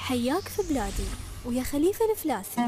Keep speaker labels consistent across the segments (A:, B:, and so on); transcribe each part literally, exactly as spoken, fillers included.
A: حياك في بلادي ويا خليفة الفلاسي.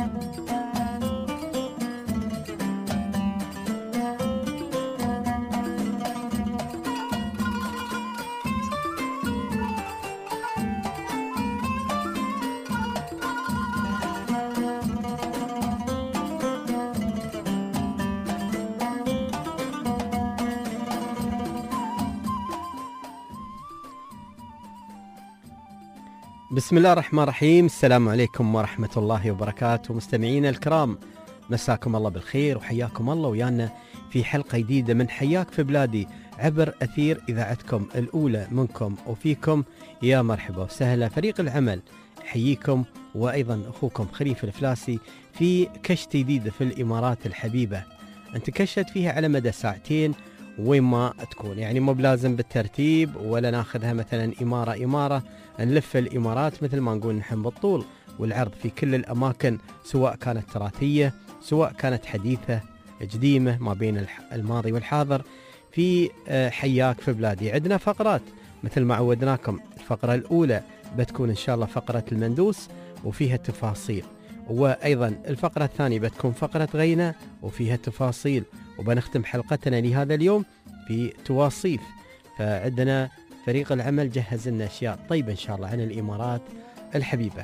B: بسم الله الرحمن الرحيم. السلام عليكم ورحمة الله وبركاته. مستمعينا الكرام، مساكم الله بالخير وحياكم الله ويانا في حلقة جديدة من حياك في بلادي عبر أثير إذاعتكم الأولى منكم وفيكم. يا مرحبا وسهلا فريق العمل، حييكم، وأيضا أخوكم خليفة الفلاسي في كشت جديدة في الإمارات الحبيبة نتكشت فيها على مدى ساعتين وين ما تكون، يعني مو بلازم بالترتيب ولا ناخذها مثلا إمارة إمارة، نلف الإمارات مثل ما نقول نحن بالطول والعرض في كل الأماكن، سواء كانت تراثية سواء كانت حديثة قديمة ما بين الماضي والحاضر. في حياك في بلادي عندنا فقرات مثل ما عودناكم. الفقرة الأولى بتكون إن شاء الله فقرة المندوس وفيها تفاصيل، وأيضا الفقرة الثانية بتكون فقرة غينة وفيها تفاصيل، وبنختم حلقتنا لهذا اليوم في تواصيف. فعندنا فريق العمل جهز لنا أشياء طيبة إن شاء الله عن الإمارات الحبيبة.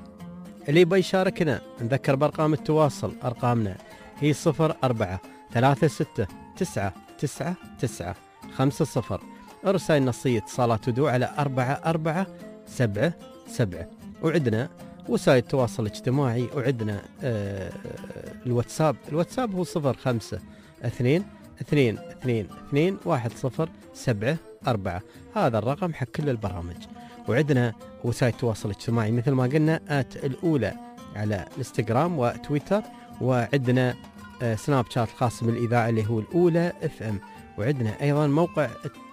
B: اللي بيشاركنا نذكر بأرقام التواصل، أرقامنا هي صفر أربعة ثلاثة ستة تسعة تسعة تسعة خمسة صفر، رسائل نصية اتصالات ودو على أربعة أربعة سبعة سبعة، وعندنا وسائل التواصل الاجتماعي، وعندنا آه الواتساب. الواتساب هو صفر خمسة اثنين اثنين اثنين اثنين واحد صفر سبعة أربعة، هذا الرقم حق كل البرامج. وعندنا وسائل التواصل الاجتماعي مثل ما قلنا آت الأولى على الانستغرام وتويتر، وعندنا آه سناب شات الخاص بالإذاعة اللي هو الأولى اف ام، وعندنا أيضا موقع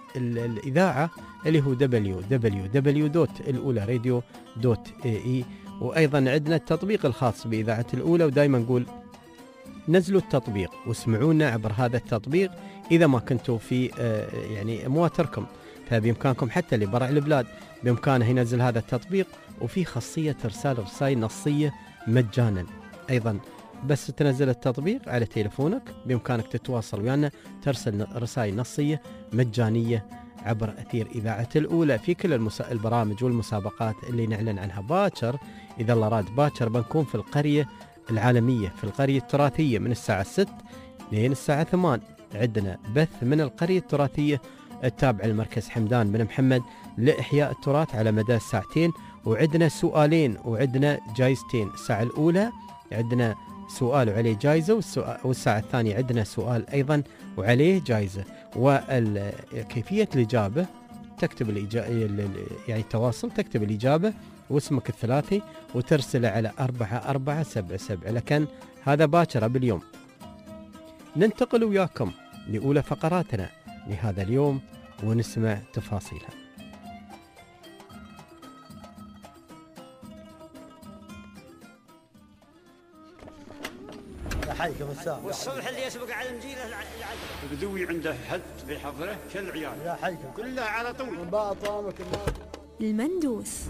B: الإذاعة اللي هو دبليو دبليو دبليو دوت الأولى راديو دوت اي اي، وأيضا عندنا التطبيق الخاص بإذاعة الأولى، ودائما نقول نزلوا التطبيق واسمعونا عبر هذا التطبيق إذا ما كنتوا في آه يعني مواتركم، فبإمكانكم حتى اللي برع البلاد بإمكانه ينزل هذا التطبيق، وفي خاصية إرسال رسائل نصية مجانا. أيضا بس تنزل التطبيق على تليفونك بإمكانك تتواصل ويانا، ترسل رسائل نصية مجانية عبر أثير إذاعة الأولى في كل المسا... البرامج والمسابقات اللي نعلن عنها باكر. إذا الله راد باكر بنكون في القرية العالمية، في القرية التراثية من الساعة ستة لين الساعة ثمانية. عندنا بث من القرية التراثية التابعة لمركز حمدان بن محمد لإحياء التراث على مدى الساعتين، وعندنا سؤالين وعندنا جايزتين. الساعة الأولى عندنا سؤال وعليه جايزة، والساعة الثانية عندنا سؤال أيضا وعليه جايزة. وكيفية الإجابة تكتب الإجابة يعني التواصل، تكتب الإجابة واسمك الثلاثي وترسله على أربعة أربعة سبعة سبعة. لكن هذا باكر باليوم. ننتقل وياكم لأولى فقراتنا لهذا اليوم ونسمع تفاصيلها.
C: حيكم الساعة
D: والصبح اللي يسبق على المجيلة العجلة البدوي عنده حد بحضره كالعيال
C: يا حيكم
D: كلها على طول.
A: المندوس.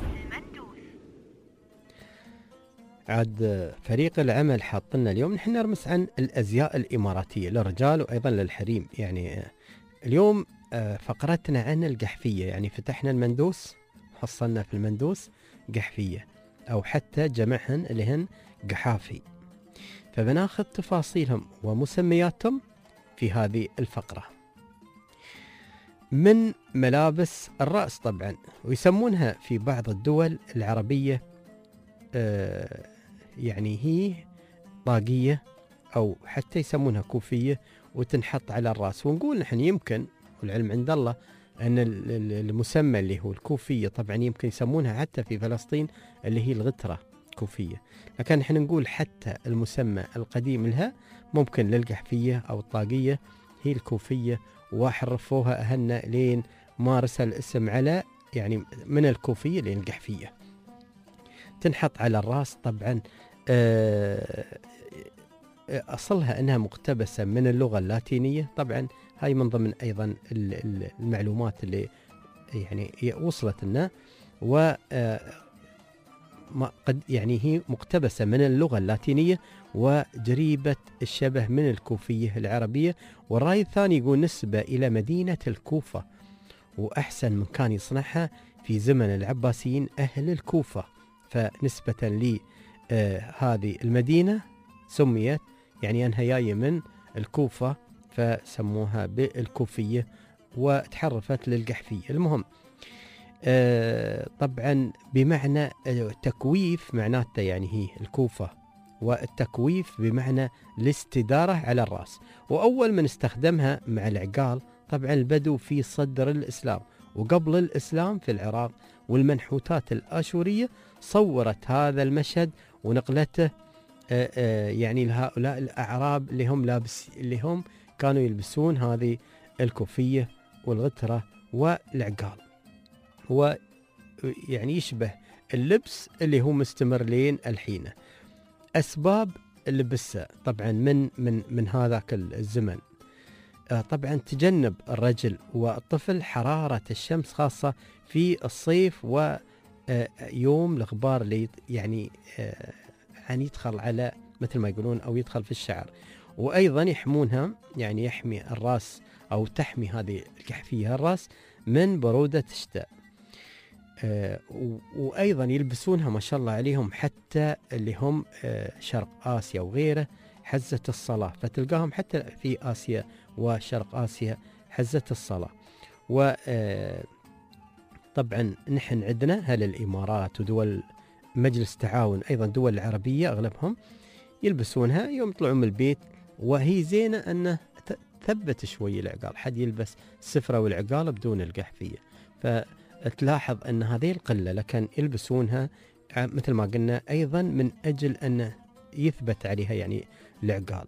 B: عاد فريق العمل حاطلنا اليوم نحن نرمس عن الأزياء الإماراتية للرجال وأيضا للحريم. يعني اليوم فقرتنا عن القحفية، يعني فتحنا المندوس حصلنا في المندوس قحفية أو حتى جمعهن اللي هن قحافي، فبناخذ تفاصيلهم ومسمياتهم في هذه الفقرة. من ملابس الرأس طبعا، ويسمونها في بعض الدول العربية آه يعني هي طاقية أو حتى يسمونها كوفية وتنحط على الرأس. ونقول نحن يمكن والعلم عند الله أن المسمى اللي هو الكوفية طبعا يمكن يسمونها حتى في فلسطين اللي هي الغترة كوفية، لكن نحن نقول حتى المسمى القديم لها ممكن للقحفية أو الطاقية هي الكوفية، وحرفوها أهلنا لين ما رسل اسم على يعني من الكوفية لين القحفية. تنحط على الرأس طبعا. أصلها أنها مقتبسة من اللغة اللاتينية، طبعا هاي من ضمن أيضا المعلومات اللي يعني وصلت لنا. و ما قد يعني هي مقتبسة من اللغة اللاتينية وجريبة الشبه من الكوفية العربية. والرأي الثاني يقول نسبة إلى مدينة الكوفة، وأحسن من كان يصنعها في زمن العباسيين أهل الكوفة، فنسبة لي آه هذه المدينة سميت يعني أنها جاية من الكوفة فسموها بالكوفية وتحرفت للقحفية. المهم آه طبعا بمعنى تكويف معناته يعني هي الكوفة، والتكويف بمعنى الاستدارة على الرأس. وأول من استخدمها مع العقال طبعا البدو في صدر الإسلام وقبل الإسلام في العراق، والمنحوتات الآشورية صورت هذا المشهد ونقلته آآ آآ يعني لهؤلاء الأعراب اللي هم لابس اللي هم كانوا يلبسون هذه الكوفية والغترة والعقال، ويعني يشبه اللبس اللي هو مستمر لين الحين. أسباب لبسه طبعا من من من هذاك الزمن طبعا تجنب الرجل والطفل حرارة الشمس خاصة في الصيف ويوم الغبار اللي يعني يعني يدخل على مثل ما يقولون أو يدخل في الشعر. وأيضا يحمونها يعني يحمي الرأس أو تحمي هذه القحفية الرأس من برودة الشتاء. وأيضا يلبسونها ما شاء الله عليهم حتى اللي هم شرق آسيا وغيره حزة الصلاة، فتلقاهم حتى في آسيا وشرق آسيا حزة الصلاة. وطبعا نحن عندنا هل الإمارات ودول مجلس تعاون أيضا دول العربية أغلبهم يلبسونها يوم يطلعون من البيت، وهي زينة أنه ثبت شوي العقال، حد يلبس السفرة والعقال بدون القحفية. فتلاحظ أن هذه القلة لكن يلبسونها مثل ما قلنا أيضا من أجل أن يثبت عليها يعني العقال.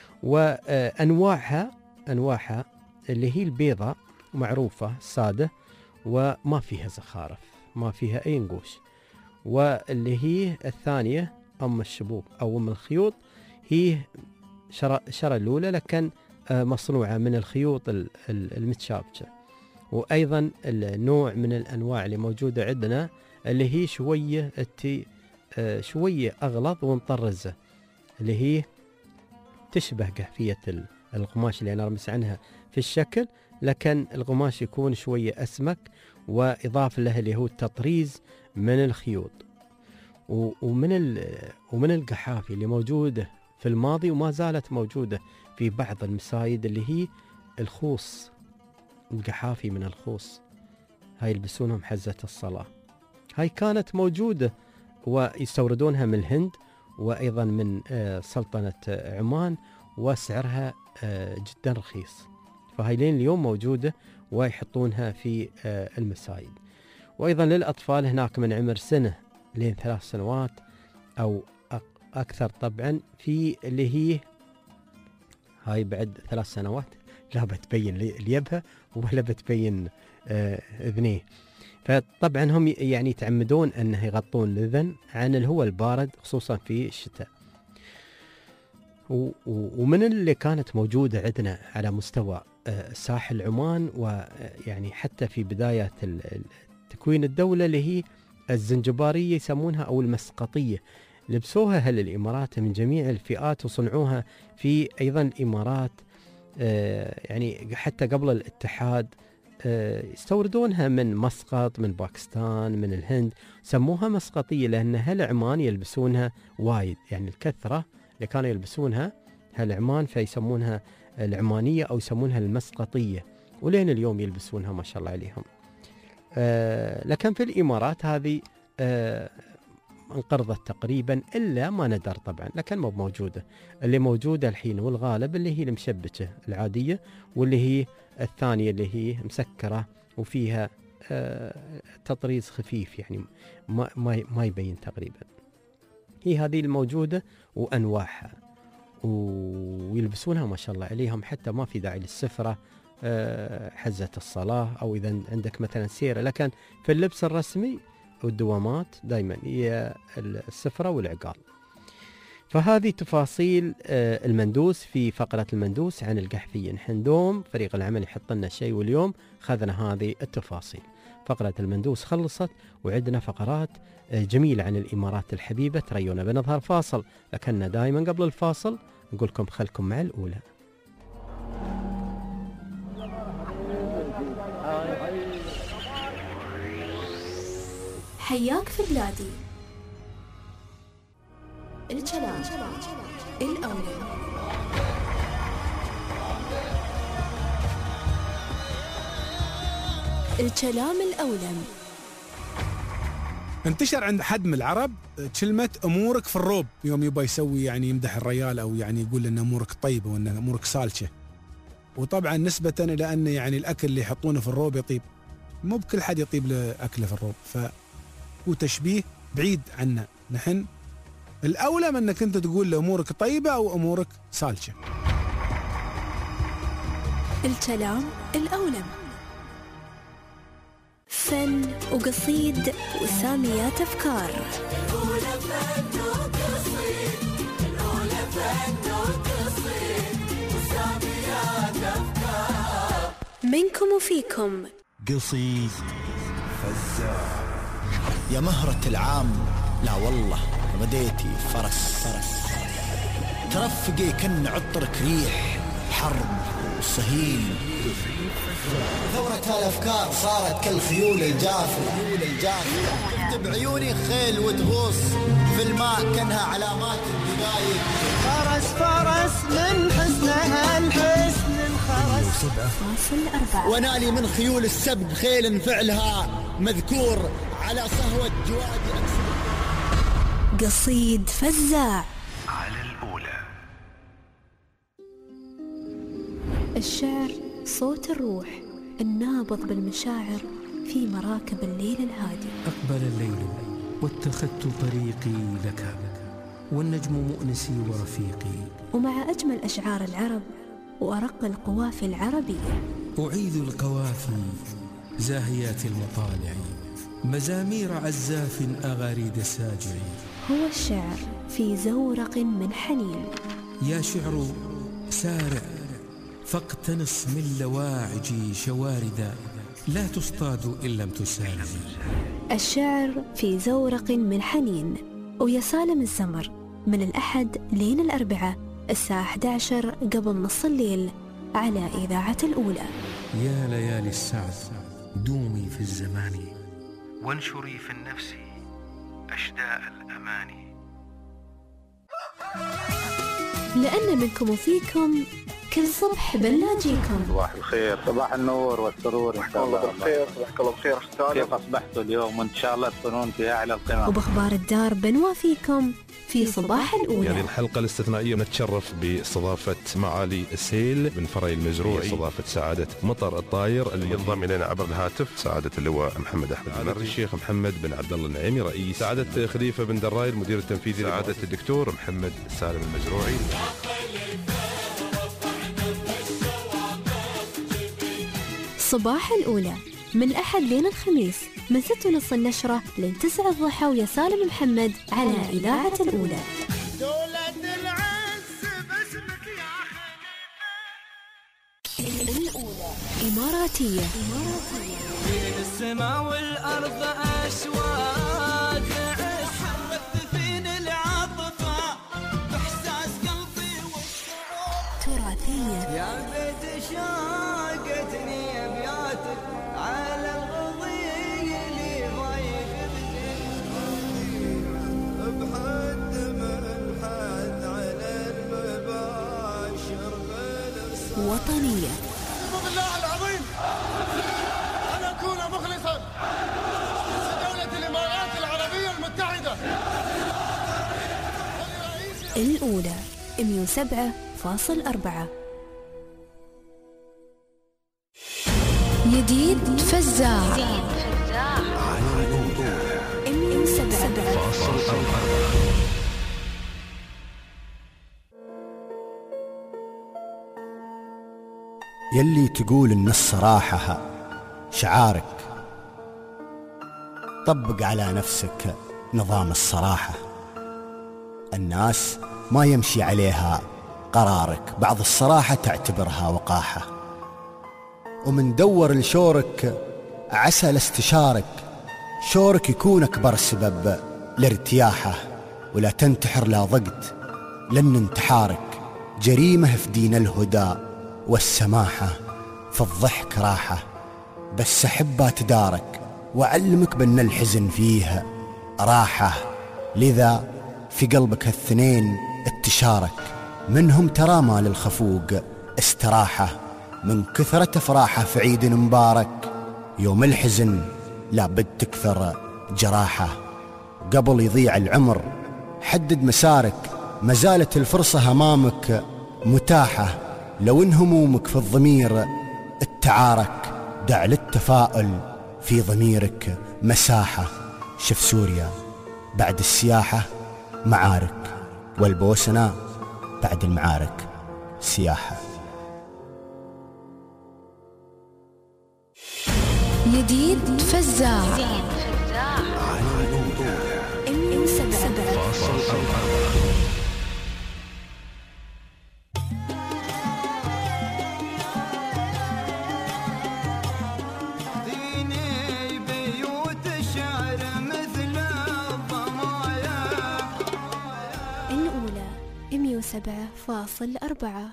B: وأنواعها أنواعها اللي هي البيضة معروفة سادة وما فيها زخارف ما فيها أي نقوش، واللي هي الثانية أم الشبوب أو أم الخيوط هي شرى شرى الأولى لكن مصنوعة من الخيوط المتشابكة. وأيضا النوع من الأنواع اللي موجودة عندنا اللي هي شوية التي شوية أغلظ ومطرزة اللي هي تشبه قحفية القماش اللي أنا رمز عنها في الشكل، لكن القماش يكون شوية أسمك وإضافة له اللي هو التطريز من الخيوط. ومن ومن القحافي اللي موجودة في الماضي وما زالت موجودة في بعض المسايد اللي هي الخوص، القحافي من الخوص هاي يلبسونهم حزة الصلاة، هاي كانت موجودة ويستوردونها من الهند وأيضا من سلطنة عمان وسعرها جدا رخيص، فهاي لين اليوم موجودة ويحطونها في المسايد. وأيضا للأطفال هناك من عمر سنة لين ثلاث سنوات أو أكثر طبعا في اللي هي هاي بعد ثلاث سنوات لا بتبين اليبهة ولا بتبين اذنيه. فطبعا هم يعني يتعمدون أنه يغطون الأذن عن الهواء البارد خصوصا في الشتاء. ومن اللي كانت موجودة عندنا على مستوى ساحل عمان ويعني حتى في بداية تكوين الدولة اللي هي الزنجبارية يسمونها أو المسقطية، لبسوها أهل الإمارات من جميع الفئات وصنعوها في أيضا الإمارات يعني حتى قبل الاتحاد يستوردونها من مسقط من باكستان من الهند، سموها مسقطية لأن هالعمان يلبسونها وايد يعني الكثرة اللي كانوا يلبسونها هالعمان فيسمونها العمانية أو يسمونها المسقطية، ولين اليوم يلبسونها ما شاء الله عليهم. آه لكن في الإمارات هذه آه انقرضت تقريبا إلا ما ندر طبعا، لكن مو موجودة. اللي موجودة الحين والغالب اللي هي المشبكة العادية واللي هي الثانية اللي هي مسكرة وفيها آه تطريز خفيف يعني ما, ما, ما يبين تقريبا. هي هذه الموجودة وأنواعها ويلبسونها ما شاء الله عليهم حتى ما في داعي للسفرة آه حزة الصلاة أو إذا عندك مثلا سيرة، لكن في اللبس الرسمي والدوامات دائما هي السفرة والعقال. فهذه تفاصيل آه المندوس في فقرة المندوس عن القحفية. نحن دوم فريق العمل يحط لنا شيء واليوم خذنا هذه التفاصيل. فقرة المندوس خلصت، وعندنا فقرات جميلة عن الإمارات الحبيبة. تريونا بنظهر فاصل، لكننا دائما قبل الفاصل نقولكم خلكم مع الأولى.
A: حياك في بلادي. الكلام الأولى. الكلام الأولم.
C: انتشر عند حد من العرب كلمة أمورك في الروب، يوم يبغى يسوي يعني يمدح الرجال أو يعني يقول إن أمورك طيبة وإن أمورك سالشة. وطبعا نسبة إلى أن يعني الأكل اللي يحطونه في الروب يطيب، مو بكل حد يطيب له أكله في الروب، فهو تشبيه بعيد عنا. نحن الأولى من أنك أنت تقول له أمورك طيبة أو أمورك سالشة.
A: الكلام الأولم. فن وقصيد وساميات أفكار. منكم وفيكم.
E: قصيد فزاع. يا مهرة العام، لا والله غديتي فرس فرس ترفقي كن عطرك ريح حرب وصهيل. ثورة الأفكار صارت كالخيول الجافية شفت بعيوني خيل وتغوص في الماء كأنها علامات الدقايق.
F: فرس فرس من حسنها الحسن الخرس.
A: فاصل أربعة.
E: ونالي من خيول السبب خيل فعلها مذكور على صهوة جوادي أكسر.
A: قصيد فزاع.
G: على الأولى.
A: الشعر صوت الروح النابض بالمشاعر في مراكب الليل الهادي.
H: أقبل الليل واتخذت طريقي لك، والنجم مؤنسي ورفيقي.
A: ومع أجمل أشعار العرب وأرق القوافي العربية
H: أعيد القوافي زاهيات المطالع، مزامير عزاف أغاريد ساجع.
A: هو الشعر في زورق من حنين.
H: يا شعر سارع فاقتنص من لواعجي شواردا، لا تصطاد إن لم تسالم.
A: الشعر في زورق من حنين، ويا سالم الزمر من الأحد لين الأربعاء الساعة أحد عشر قبل نص الليل على إذاعة الأولى.
H: يا ليالي السعد دومي في الزمان،
G: وانشري في النفس أشداء الأماني.
A: لأن منكم وفيكم كل صبح بنلاقيكم.
I: صباح الخير، صباح النور والسرور ان شاء الله.
J: بالخير، صباحك الله بخير.
I: كيف اصبحتوا اليوم؟ وان شاء الله تكونون في اعلى القمم.
A: وباخبار الدار بنوافيكم في صباح الأولى.
K: يعني الحلقة الاستثنائية نتشرف باستضافة معالي السيل بن فري المزروعي، استضافة سعادة مطر الطاير اللي ينضم إلينا عبر الهاتف سعادة اللواء محمد أحمد المري، الشيخ محمد بن عبد الله النعيمي رئيس، سعادة خليفة بن دراي المدير التنفيذي، سعادة الدكتور محمد سالم المزروعي.
A: صباح الأولى من الأحد لين الخميس من ستة ونص النشرة لين تسعة الضحى، ويا سالم محمد على إذاعة الأولى.
F: دولة العز باسمك يا
A: الأولى إماراتية.
F: بين السماء والأرض أشواق حركت فيني العاطفة بإحساس قلبي والشعور.
A: تراثية.
F: يا بيت شاقتني أبياتك على القضية اللي ضايقتني بحد من حد على المباشر بالصوت.
A: وطنية.
J: بالله العظيم أن أكون مخلصا لدولة الإمارات العربية المتحدة.
A: الأولى مئة وسبعة فاصل أربعة. جديد فزاع. مئة وسبعة فاصل أربعة.
E: يلي تقول إن الصراحة شعارك، طبق على نفسك نظام الصراحة. الناس ما يمشي عليها قرارك، بعض الصراحة تعتبرها وقاحة. ومن دور لشورك عسى لاستشارك شورك يكون أكبر سبب لارتياحه، ولا تنتحر لا ضقت لأن انتحارك جريمة في دين الهدى والسماحة، في الضحك راحة بس أحبها تدارك، وأعلمك بأن الحزن فيه راحة، لذا في قلبك الثنين اتشارك، منهم ترى ما للخفوق استراحة، من كثرة أفراحه في عيد مبارك، يوم الحزن لابد تكثر جراحة، قبل يضيع العمر حدد مسارك، ما زالت الفرصة أمامك متاحة، لو إن همومك في الضمير التعارك، دع للتفاؤل في ضميرك مساحة، شف سوريا بعد السياحة معارك، والبوسنة بعد المعارك سياحة.
A: جديد فزاع مية وسبعة فاصلة أربعة. الأولى مية وسبعة فاصلة أربعة.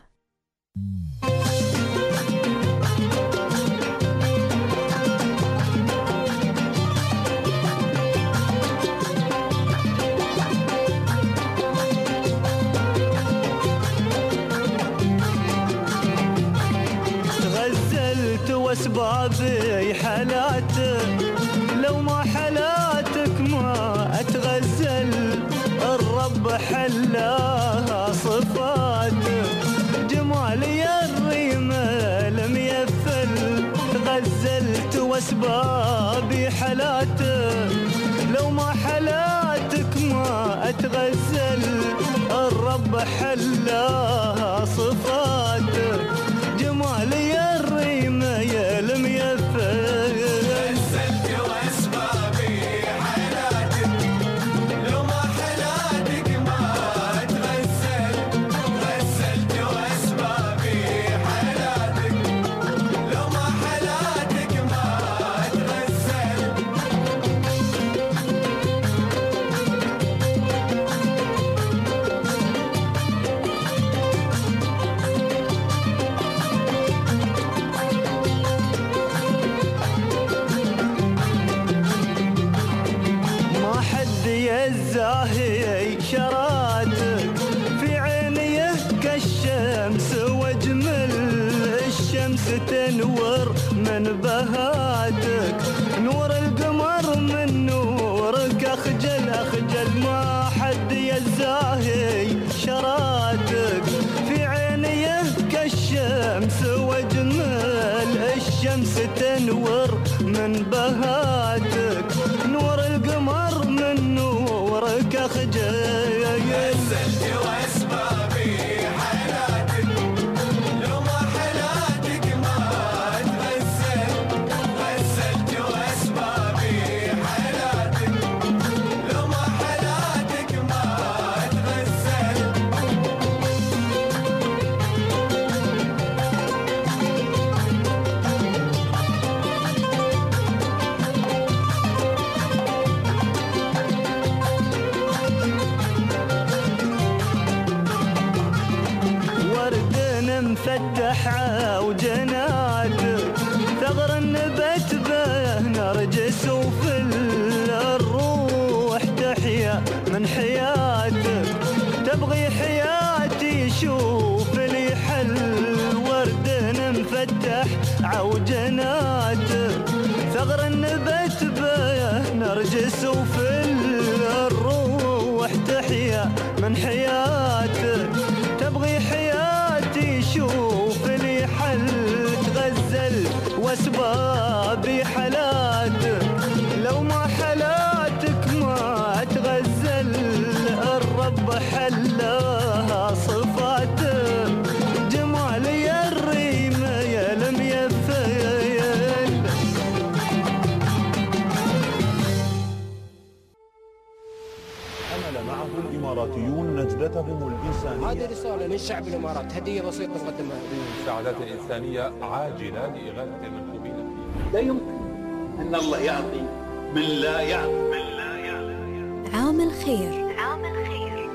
F: واسبابي حالاتك، لو ما حالاتك ما اتغزل، الرب حلاها صفاتك، جمالي الريمة لم يفل، تغزلت واسبابي حالاتك، لو ما حالاتك ما اتغزل، الرب حلاها صفاتك، جمالي الريمة يا لم يفل، غزلت واسبابي حالاتك، لو ما حالاتك ما تغزل، غزلت واسبابي حالاتك، لو ما حالاتك ما تغزل. الزاهي شراتك، في عيني كالشمس واجمل، الشمس تنور من بهاتك، نور القمر من نورك اخجل اخجل، ما حد يزاهي شراتك، في عيني كالشمس واجمل، الشمس تنور من بهاتك، نور القمر من نورك اخجل، غزلت واسبابي حالاتك، لو ما حالاتك ما تغزل، غزلت واسبابي حالاتك، لو ما حالاتك ما تغزل. مفتحة وجناتك، ثغر النبت به نرجس، وفي الروح تحيا من حياتك، تبغي حياتي شوف لي حل، ورد مفتح عوجناتك، ثغر النبت به نرجس، وفي الروح تحيا من حياتك، تبغي حياتي شوف لي حل، تغزل واسبابي حالاتك، لو ما حالاتك ما تغزل، الرب حلاها صفاتك، جمالي الريمة يا لم يفل.
L: حمل معه الإماراتيون نجدتهم الإنسانية.
M: هذه رسالة من شعب الإمارات، هدية بسيطة نقدمها.
L: مساعدات إنسانية عاجلة لإغاثة المنكوبين.
N: لا يمكن أن الله يعطي من لا يعلم من لا يعلم.
A: عام الخير.
O: عام الخير.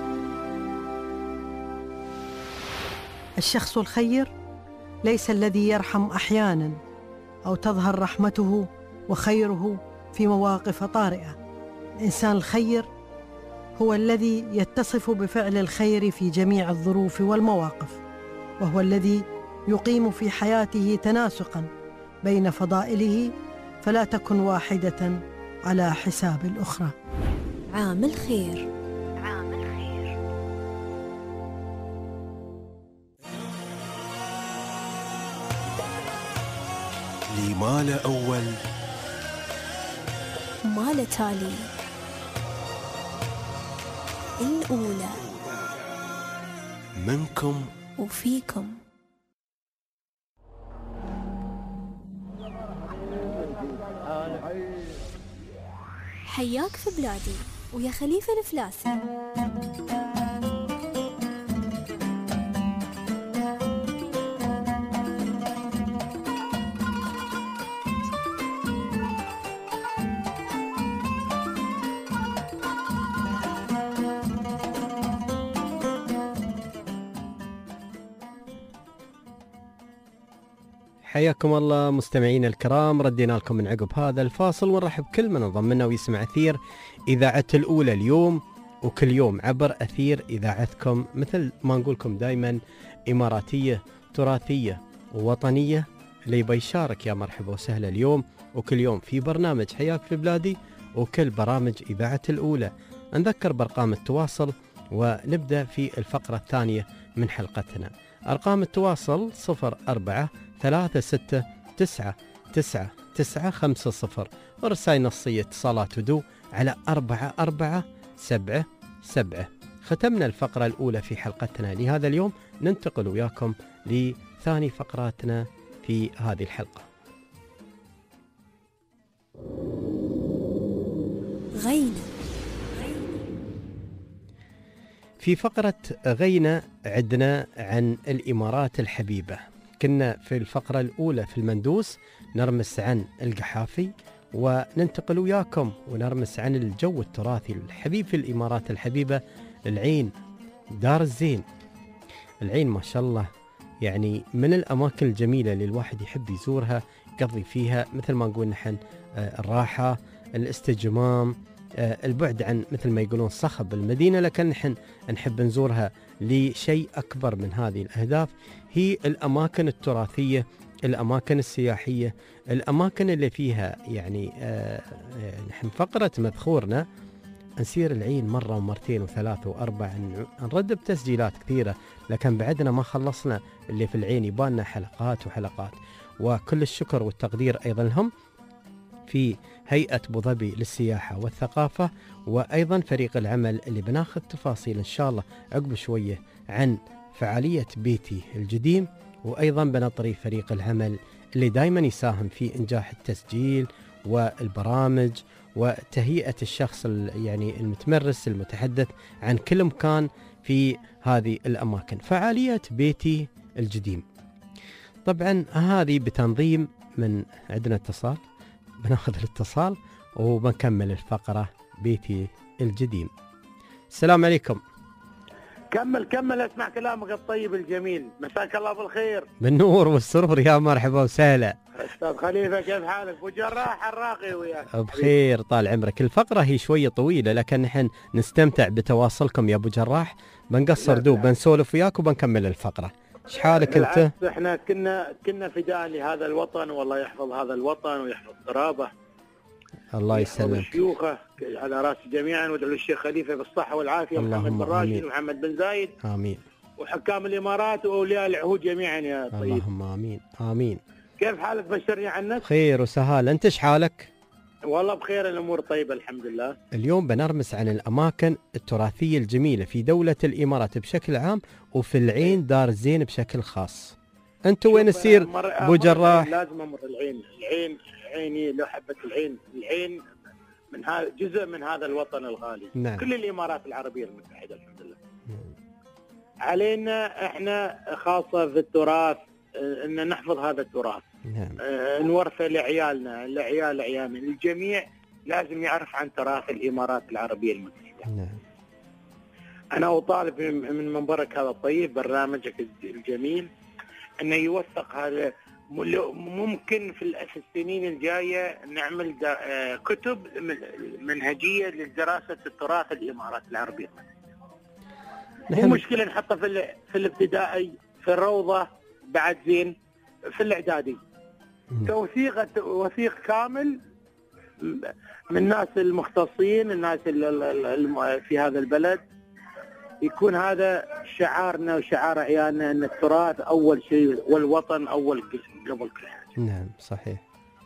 O: الشخص الخير ليس الذي يرحم أحيانا أو تظهر رحمته وخيره في مواقف طارئة. الإنسان الخير هو الذي يتصف بفعل الخير في جميع الظروف والمواقف، وهو الذي يقيم في حياته تناسقا بين فضائله فلا تكن واحدة على حساب الأخرى.
A: عام الخير.
O: عام الخير.
H: لي ما له أول
A: ما له تالي، الأولى
H: منكم
A: وفيكم. حياك في بلادي ويا خليفة الفلاسي.
B: حياكم الله مستمعين الكرام، ردينا لكم من عقب هذا الفاصل ونرحب كل من انضم لنا ويسمع أثير إذاعة الأولى اليوم وكل يوم عبر أثير إذاعتكم، مثل ما نقولكم دائما إماراتية تراثية ووطنية. اللي يبي يشارك يا مرحبا وسهلا اليوم وكل يوم في برنامج حياك في بلادي وكل برامج إذاعة الأولى. نذكر بأرقام التواصل ونبدأ في الفقرة الثانية من حلقتنا. أرقام التواصل صفر أربعة ثلاثة ستة تسعة تسعة تسعة خمسة صفر، ورسائل نصية اتصالات ودو على أربعة أربعة سبعة سبعة. ختمنا الفقرة الأولى في حلقتنا لهذا اليوم، ننتقل وياكم لثاني فقراتنا في هذه الحلقة.
A: غينا.
B: في فقرة غينا عدنا عن الإمارات الحبيبة. كنا في الفقرة الأولى في المندوس نرمس عن القحافي، وننتقل وياكم ونرمس عن الجو التراثي الحبيب في الإمارات الحبيبة، العين دار الزين. العين ما شاء الله يعني من الأماكن الجميلة اللي الواحد يحب يزورها، يقضي فيها مثل ما نقول نحن الراحة، الاستجمام، البعد عن مثل ما يقولون صخب المدينة، لكن نحن نحب نزورها لشيء أكبر من هذه الأهداف، هي الأماكن التراثية، الأماكن السياحية، الأماكن اللي فيها يعني آه نحن فقرة مذخورنا نسير العين مرة ومرتين وثلاثة وأربع، نردب تسجيلات كثيرة، لكن بعدنا ما خلصنا اللي في العين، يبالنا حلقات وحلقات. وكل الشكر والتقدير أيضا لهم في هيئة أبو ظبي للسياحة والثقافة، وأيضا فريق العمل اللي بناخذ تفاصيل إن شاء الله عقب شوية عن فعالية بيتي الجديم، وأيضا بنطري فريق العمل اللي دايما يساهم في إنجاح التسجيل والبرامج وتهيئة الشخص يعني المتمرس المتحدث عن كل مكان في هذه الأماكن. فعالية بيتي الجديم طبعا هذه بتنظيم من عندنا اتصال، بناخذ الاتصال وبنكمل الفقرة بيتي الجديم. السلام عليكم.
P: كمل كمل اسمع كلامك الطيب الجميل، مساك الله بالخير.
B: بالنور والسرور، يا مرحبا وسهلا.
P: استاذ خليفه كيف حالك؟ ابو جراح الراقي وياك.
B: بخير طال عمرك. الفقرة هي شوية طويلة لكن نحن نستمتع بتواصلكم يا ابو جراح، بنقصر دوب بنسولف وياك وبنكمل الفقرة. ايش حالك انت؟
P: احنا كنا كنا فداء لهذا الوطن، والله يحفظ هذا الوطن ويحفظ ترابه.
B: الله يسلمك.
P: شيوخه على راس جميعا، وادعو للشيخ خليفه بالصحه والعافيه، محمد بن راشد ومحمد بن زايد،
B: امين،
P: وحكام الامارات واولياء العهود جميعا يا طيب.
B: اللهم امين امين.
P: كيف حالك؟ بشرني عنك.
B: خير وسهال، انت ايش حالك؟
P: والله بخير، الامور طيبه الحمد لله.
B: اليوم بنرمس عن الاماكن التراثيه الجميله في دوله الامارات بشكل عام، وفي العين دار الزين بشكل خاص. انت وين تسير ابو جراح؟
P: لازم امر العين، العين عيني لو حبه العين، العين من هذا جزء من هذا الوطن الغالي.
B: نعم.
P: كل الامارات العربيه المتحده الحمد لله. مم. علينا احنا خاصه في التراث ان نحفظ هذا التراث،
B: نعم.
P: آه نورثه لعيالنا لعيال عيالنا. الجميع لازم يعرف عن تراث الإمارات العربية المتحدة.
B: نعم.
P: أنا أطالب من منبرك هذا الطيب، برنامجك الجميل، أنه يوثق هذا. ممكن في السنين الجاية نعمل كتب منهجية لدراسة التراث الإمارات العربية. مو مشكلة نحطه في في الابتدائي، في الروضة، بعد زين في الإعدادي، كوثيقة وثيق كامل من الناس المختصين، الناس في هذا البلد، يكون هذا شعارنا وشعار عيالنا أن التراث أول شيء والوطن أول قبل كل حاجة.
B: نعم صحيح.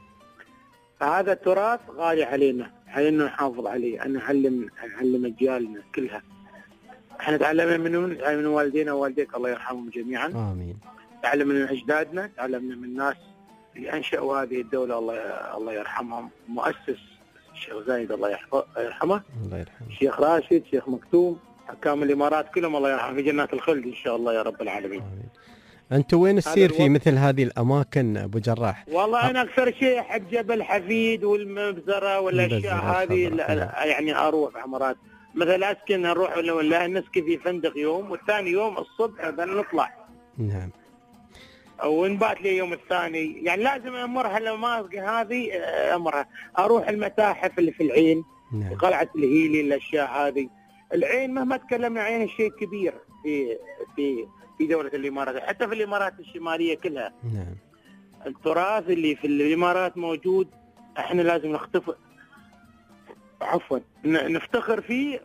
P: فهذا التراث غالي علينا، علينا نحافظ عليه، أن نعلم نعلم أجيالنا كلها. احنا تعلمنا من من والدينا ووالديك الله يرحمهم جميعا.
B: آمين.
P: تعلمنا من أجدادنا، تعلمنا من الناس اللي أنشأوا هذه الدولة الله الله يرحمهم. مؤسس الشيخ زايد الله يرحمه،
B: الله يرحمه،
P: الشيخ راشد، الشيخ مكتوم، حكام الإمارات كلهم الله يرحمهم في جنات الخلد إن شاء الله يا رب العالمين.
B: آمين. أنتوا وين السير في مثل هذه الأماكن أبو جراح؟
P: والله أنا أكثر شيء أحب جبل حفيد والمبزرة والأشياء هذه، يعني أروح في عمرات مثل أسكن، أروح ولا نسكن في فندق يوم، والثاني يوم الصبح بنطلع.
B: نعم.
P: أو نبات لي يوم الثاني، يعني لازم أمرها الأماكن هذه، أمرها أروح المتاحف اللي في العين. نعم. قلعة الهيلي، الأشياء هذه. العين مهما تكلمنا عين شيء كبير في في في دولة الإمارات، حتى في الإمارات الشمالية كلها.
B: نعم.
P: التراث اللي في الإمارات موجود، احنا لازم نختفر عفوا نفتخر فيه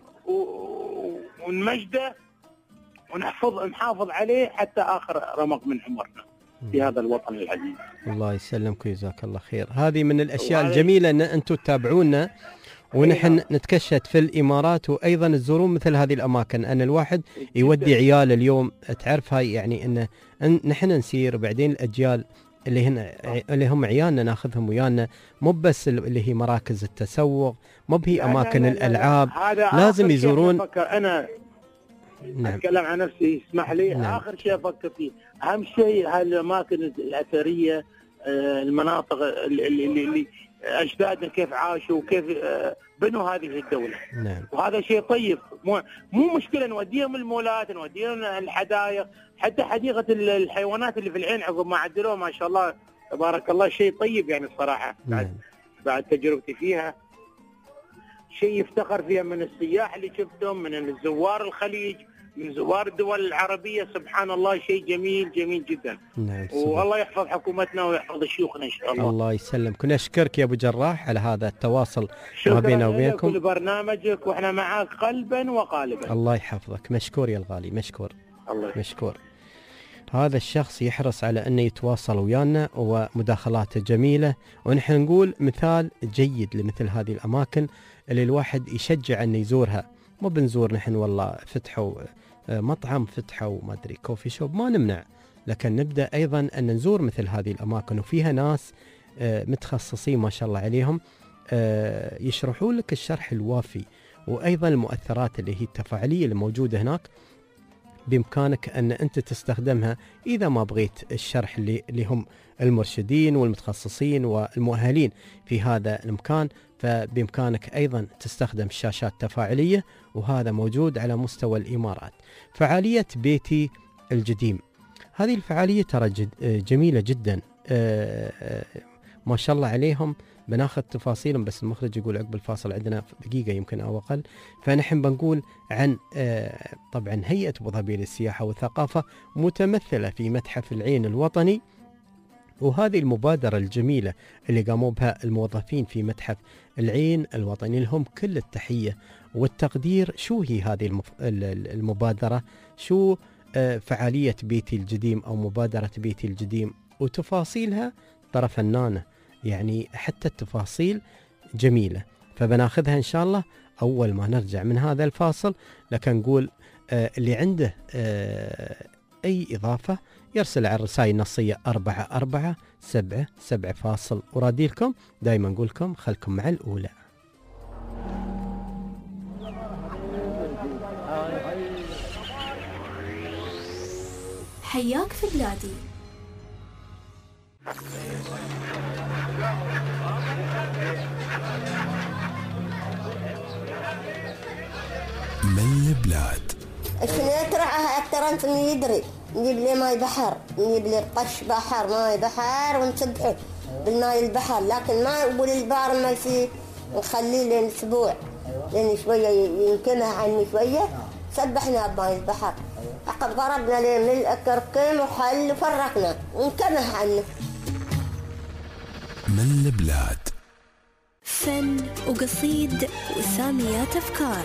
P: ونمجده ونحفظ نحافظ عليه حتى آخر رمق من عمرنا في هذا الوطن العزيز.
B: الله يسلمك ويجزاك الله خير. هذه من الأشياء الجميلة أن أنتم تتابعونا ونحن نتكشت في الإمارات، وأيضا تزورون مثل هذه الأماكن، أن الواحد يودي عيال اليوم تعرف هاي، يعني أن نحن نسير وبعدين الأجيال اللي هن اللي هم عيالنا ناخذهم ويانا، مو بس اللي هي مراكز التسوق، مو بهي أماكن الألعاب، لازم يزورون.
P: أنا نعم. أتكلم عن نفسي اسمح لي. نعم. آخر شيء أفكر فيه أهم شيء هالأماكن الأثرية، المناطق اللي, اللي, اللي أجدادنا كيف عاشوا وكيف بنوا هذه الدولة.
B: نعم.
P: وهذا شيء طيب، مو مو مشكلة نوديهم المولات، نوديهم الحدائق، حتى حديقة الحيوانات اللي في العين عقب ما عدلوها ما شاء الله تبارك الله، شيء طيب يعني الصراحة. بعد
B: نعم.
P: بعد تجربتي فيها شيء يفتخر فيها من السياح اللي شفتهم، من الزوار الخليج، من زوار الدول العربية. سبحان الله شيء جميل جميل جدا.
B: نعم.
P: والله يحفظ حكومتنا ويحفظ شيوخنا إن شاء الله.
B: الله يسلمك. ونشكرك يا أبو جراح على هذا التواصل ما بيننا وبينكم.
P: شكرا لبرنامجك وإحنا معاك قلبا وقالبا.
B: الله يحفظك. مشكور يا الغالي، مشكور.
P: الله
B: مشكور. هذا الشخص يحرص على أنه يتواصل ويانا ومداخلاته جميلة، ونحن نقول مثال جيد لمثل هذه الأماكن اللي الواحد يشجع أن يزورها. مو بنزور نحن والله فتحوا مطعم، فتحوا ما أدري كوفي شوب، ما نمنع، لكن نبدأ أيضا أن نزور مثل هذه الأماكن، وفيها ناس متخصصين ما شاء الله عليهم يشرحوا لك الشرح الوافي، وأيضا المؤثرات اللي هي التفاعلية اللي موجودة هناك بإمكانك أن أنت تستخدمها إذا ما بغيت الشرح اللي, اللي هم المرشدين والمتخصصين والمؤهلين في هذا المكان، فبإمكانك أيضا تستخدم الشاشات التفاعلية، وهذا موجود على مستوى الإمارات. فعالية بيتي الجديم، هذه الفعالية ترى جد جميلة جدا، ما شاء الله عليهم. بناخذ تفاصيلهم بس المخرج يقول عقب الفاصل عندنا دقيقة يمكن أو أقل. فنحن بنقول عن طبعا هيئة أبو ظبي للسياحة والثقافة متمثلة في متحف العين الوطني، وهذه المبادرة الجميلة اللي قاموا بها الموظفين في متحف العين الوطني لهم كل التحية والتقدير. شو هي هذه المبادرة؟ شو فعالية بيتي الجديم أو مبادرة بيتي الجديم؟ وتفاصيلها ترى فنانة، يعني حتى التفاصيل جميلة. فبناخذها إن شاء الله أول ما نرجع من هذا الفاصل. لكن نقول آه اللي عنده آه أي إضافة يرسل على الرسائل النصية أربعة أربعة سبعة سبعة فاصل، وراديلكم دايما نقول لكم خلكم مع الأولى.
A: حياك في بلادي.
Q: من البلاد
R: شنو يترعها أكثر أنت من يدري. نجيب لي ماي بحر، نجيب لي قش بحر، ماي بحر ونسبحه بالماي البحر، لكن ما يقول البار ما يصير نخليه لين أسبوع لين شوية ينكمه عني شوية. سبحنا بماي البحر عقب ضربنا لين من الكركم وحل وفرقنا ونكمه عنه.
Q: من البلاد
A: فن وقصيد وساميات أفكار.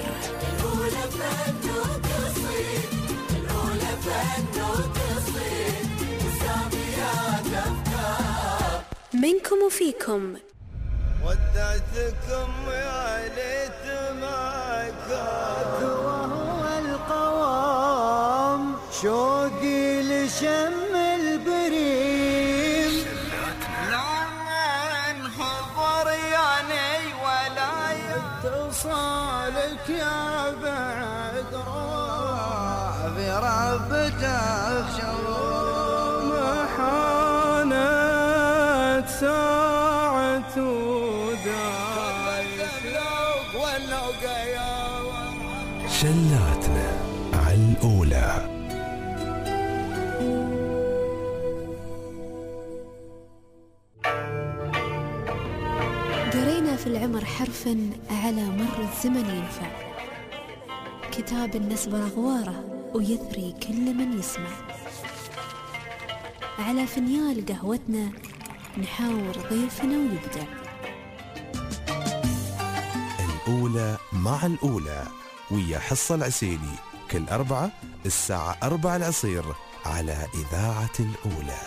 A: منكم وفيكم.
F: ودعتكم يا ليت ما كان وهو القوام شوقي لشم البريم. لمن حضر يعني ولا يتصالك يا بعد روح في ربتك شوم حانت ساعة ودايش والنوقة يا
Q: شلاتنا على الأولى.
A: قرينا في العمر حرفا على مر الزمن ينفع، كتاب النسب أغواره ويثري كل من يسمع. على فنيال قهوتنا نحاور ضيفنا ويبدع.
Q: الأولى مع الأولى ويا حصة العسيلي كل أربعة الساعة أربعة العصير على إذاعة الأولى.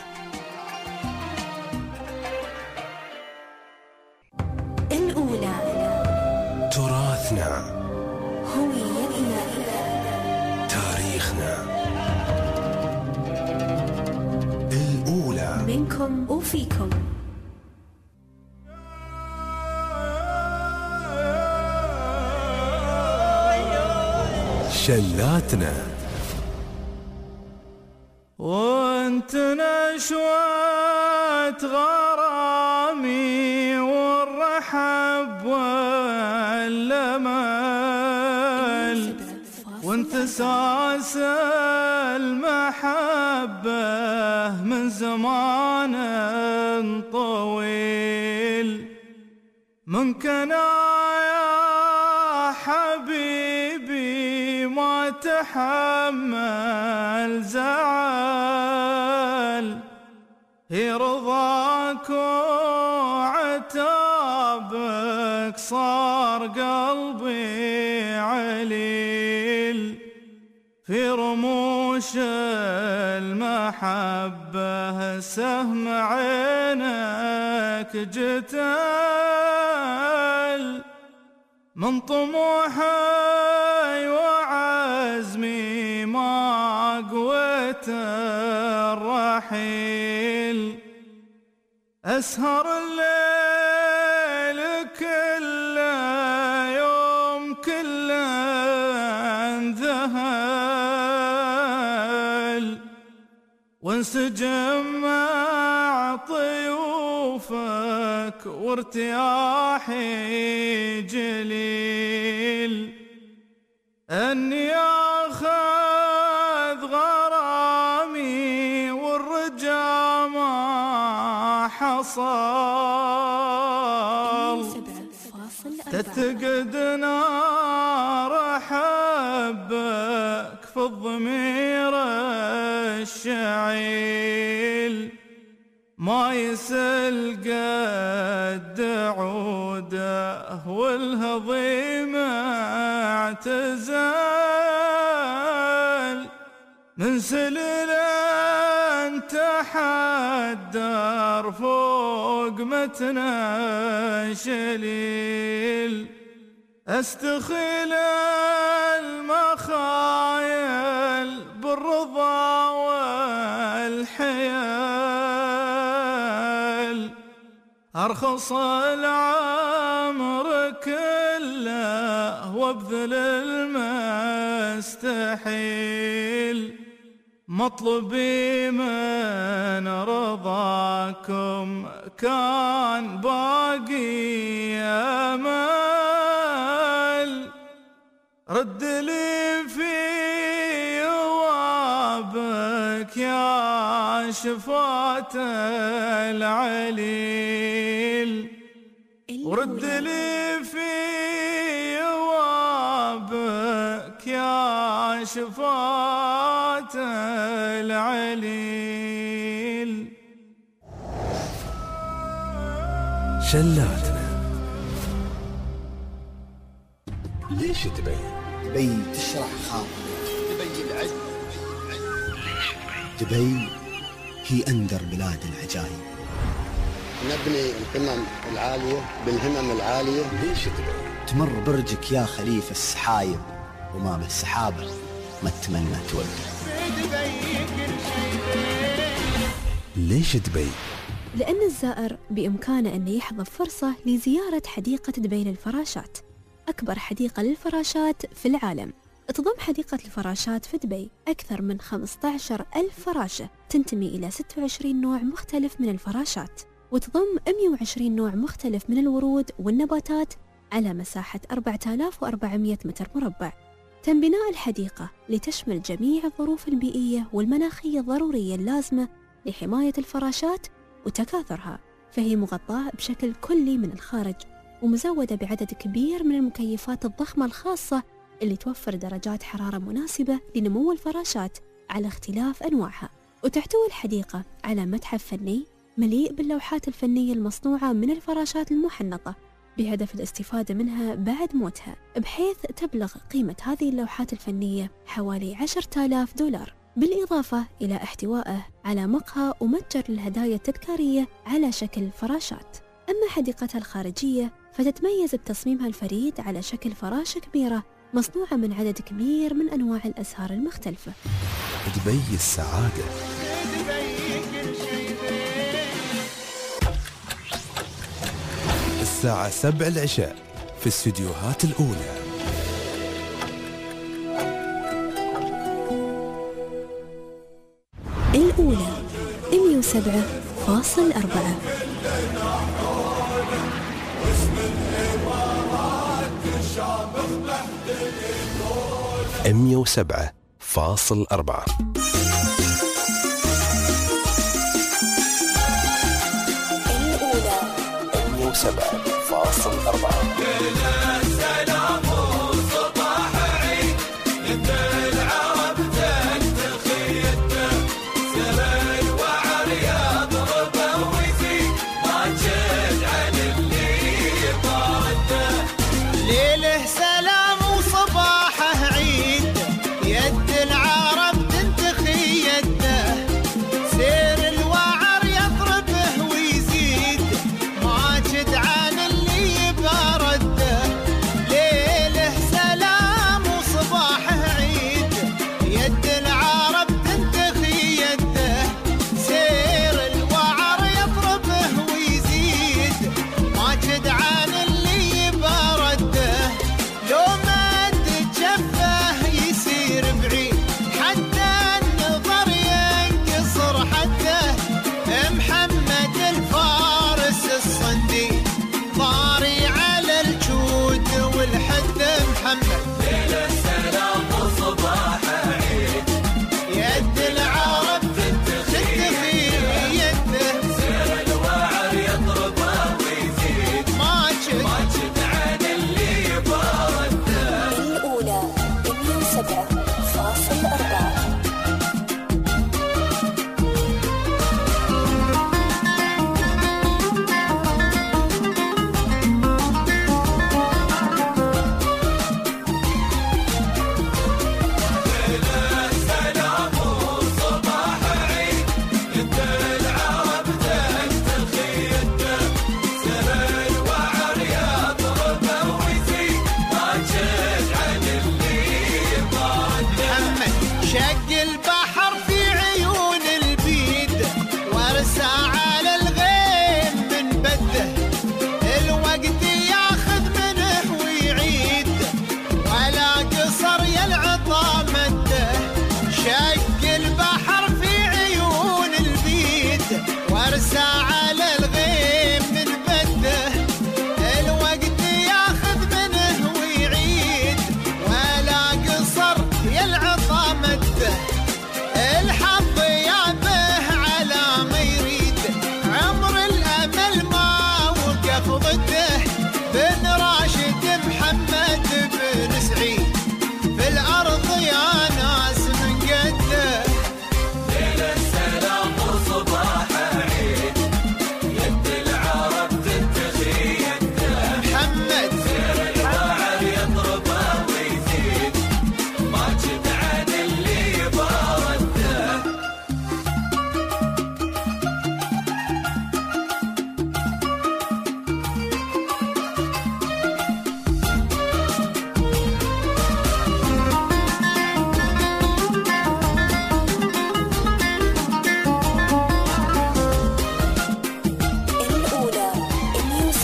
A: الأولى
Q: تراثنا،
A: هويتنا،
Q: تاريخنا. الأولى
A: منكم وفيكم.
Q: شلاتنا.
F: وانت نشوة غرامي والرحب والأمل، وانت ساس المحبة من زمان طويل. منك أنا يا حبيبي ما تحمل زعل، هي رضاك وعتابك صار قلبي عليل. في رموش المحبة سهم عينك جتل، من طموحي وعزمي ما قويت الرحيل. أسهر الليل كله يوم كله انذهل، وانسجم مع طيوفك وارتياحي جليل. أني أخذ غرامي والرجا ما حصل، تتقد نار حبك في الضمير الشعيل. ما يسل قد عوده والهضيم اعتزل، من سلل تحدر فوق متنا شليل. استخيل المخايل بالرضا والحيال، أرخص العمر كله وابذل المستحيل. مطلبي من رضاكم كان باقي أمل، رد لي في جوابك يا شفاة العليل، ورد لي في جوابك يا شفاة العليل.
Q: شلاتنا.
E: ليش دبي؟ دبي تشرح خاطري. دبي العز.
G: ليش دبي؟
E: دبي هي أندر بلاد العجائب.
S: نبني القمم العالية بالهمم العالية.
E: ليش دبي؟ تمر برجك يا خليفة السحايب، وما بالسحابة ما تتمنى توقف.
Q: ليش دبي؟
A: لأن الزائر بإمكانه أن يحظى فرصة لزيارة حديقة دبي للفراشات، أكبر حديقة للفراشات في العالم. تضم حديقة الفراشات في دبي أكثر من خمسة عشر ألف فراشة تنتمي إلى ستة وعشرين نوع مختلف من الفراشات، وتضم مئة وعشرين نوع مختلف من الورود والنباتات على مساحة أربعة آلاف وأربعمئة متر مربع. تم بناء الحديقة لتشمل جميع الظروف البيئية والمناخية الضرورية اللازمة لحماية الفراشات وتكاثرها، فهي مغطاة بشكل كلي من الخارج، ومزودة بعدد كبير من المكيفات الضخمة الخاصة اللي توفر درجات حرارة مناسبة لنمو الفراشات على اختلاف أنواعها. وتحتوي الحديقة على متحف فني مليء باللوحات الفنية المصنوعة من الفراشات المحنطة بهدف الاستفادة منها بعد موتها، بحيث تبلغ قيمة هذه اللوحات الفنية حوالي عشرة آلاف دولار، بالإضافة إلى احتوائه على مقهى ومتجر للهدايا التذكارية على شكل فراشات. أما حديقتها الخارجية فتتميز بتصميمها الفريد على شكل فراشة كبيرة مصنوعة من عدد كبير من أنواع الأزهار المختلفة.
Q: دبي السعادة. الساعة سبع العشاء في الاستديوهات الأولى.
A: الأولى مئة وسبعة فاصل أربعة.
Q: مئة وسبعة فاصل أربعة.
A: الأولى
Q: مئة وسبعة فاصل أربعة.
T: عن اللي بارد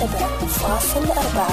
A: سبعة فاصل أربعة.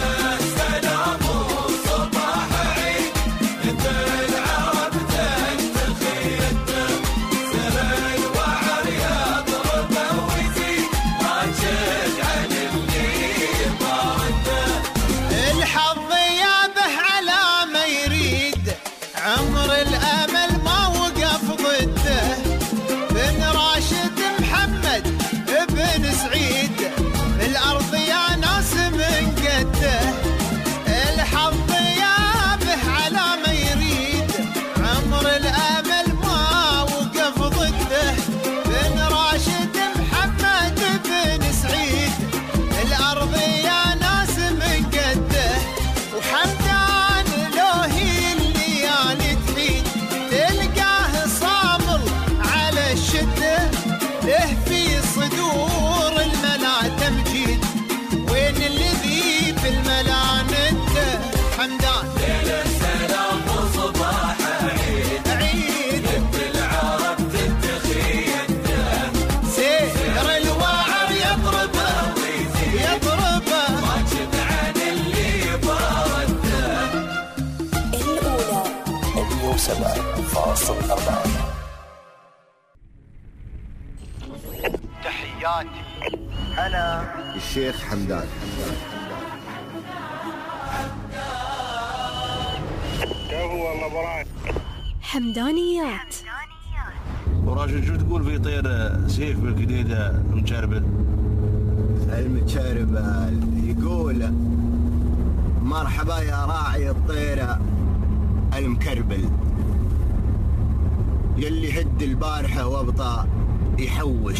E: تحياتي أنا الشيخ حمدان.
J: والله براي
A: حمدانيات.
N: وراجل شو تقول في طير سيف بالجديدة مشربل؟
E: المتشربل يقول مرحبا يا راعي الطيرة المكربل، يلي هد البارحة وابطأ يحوش،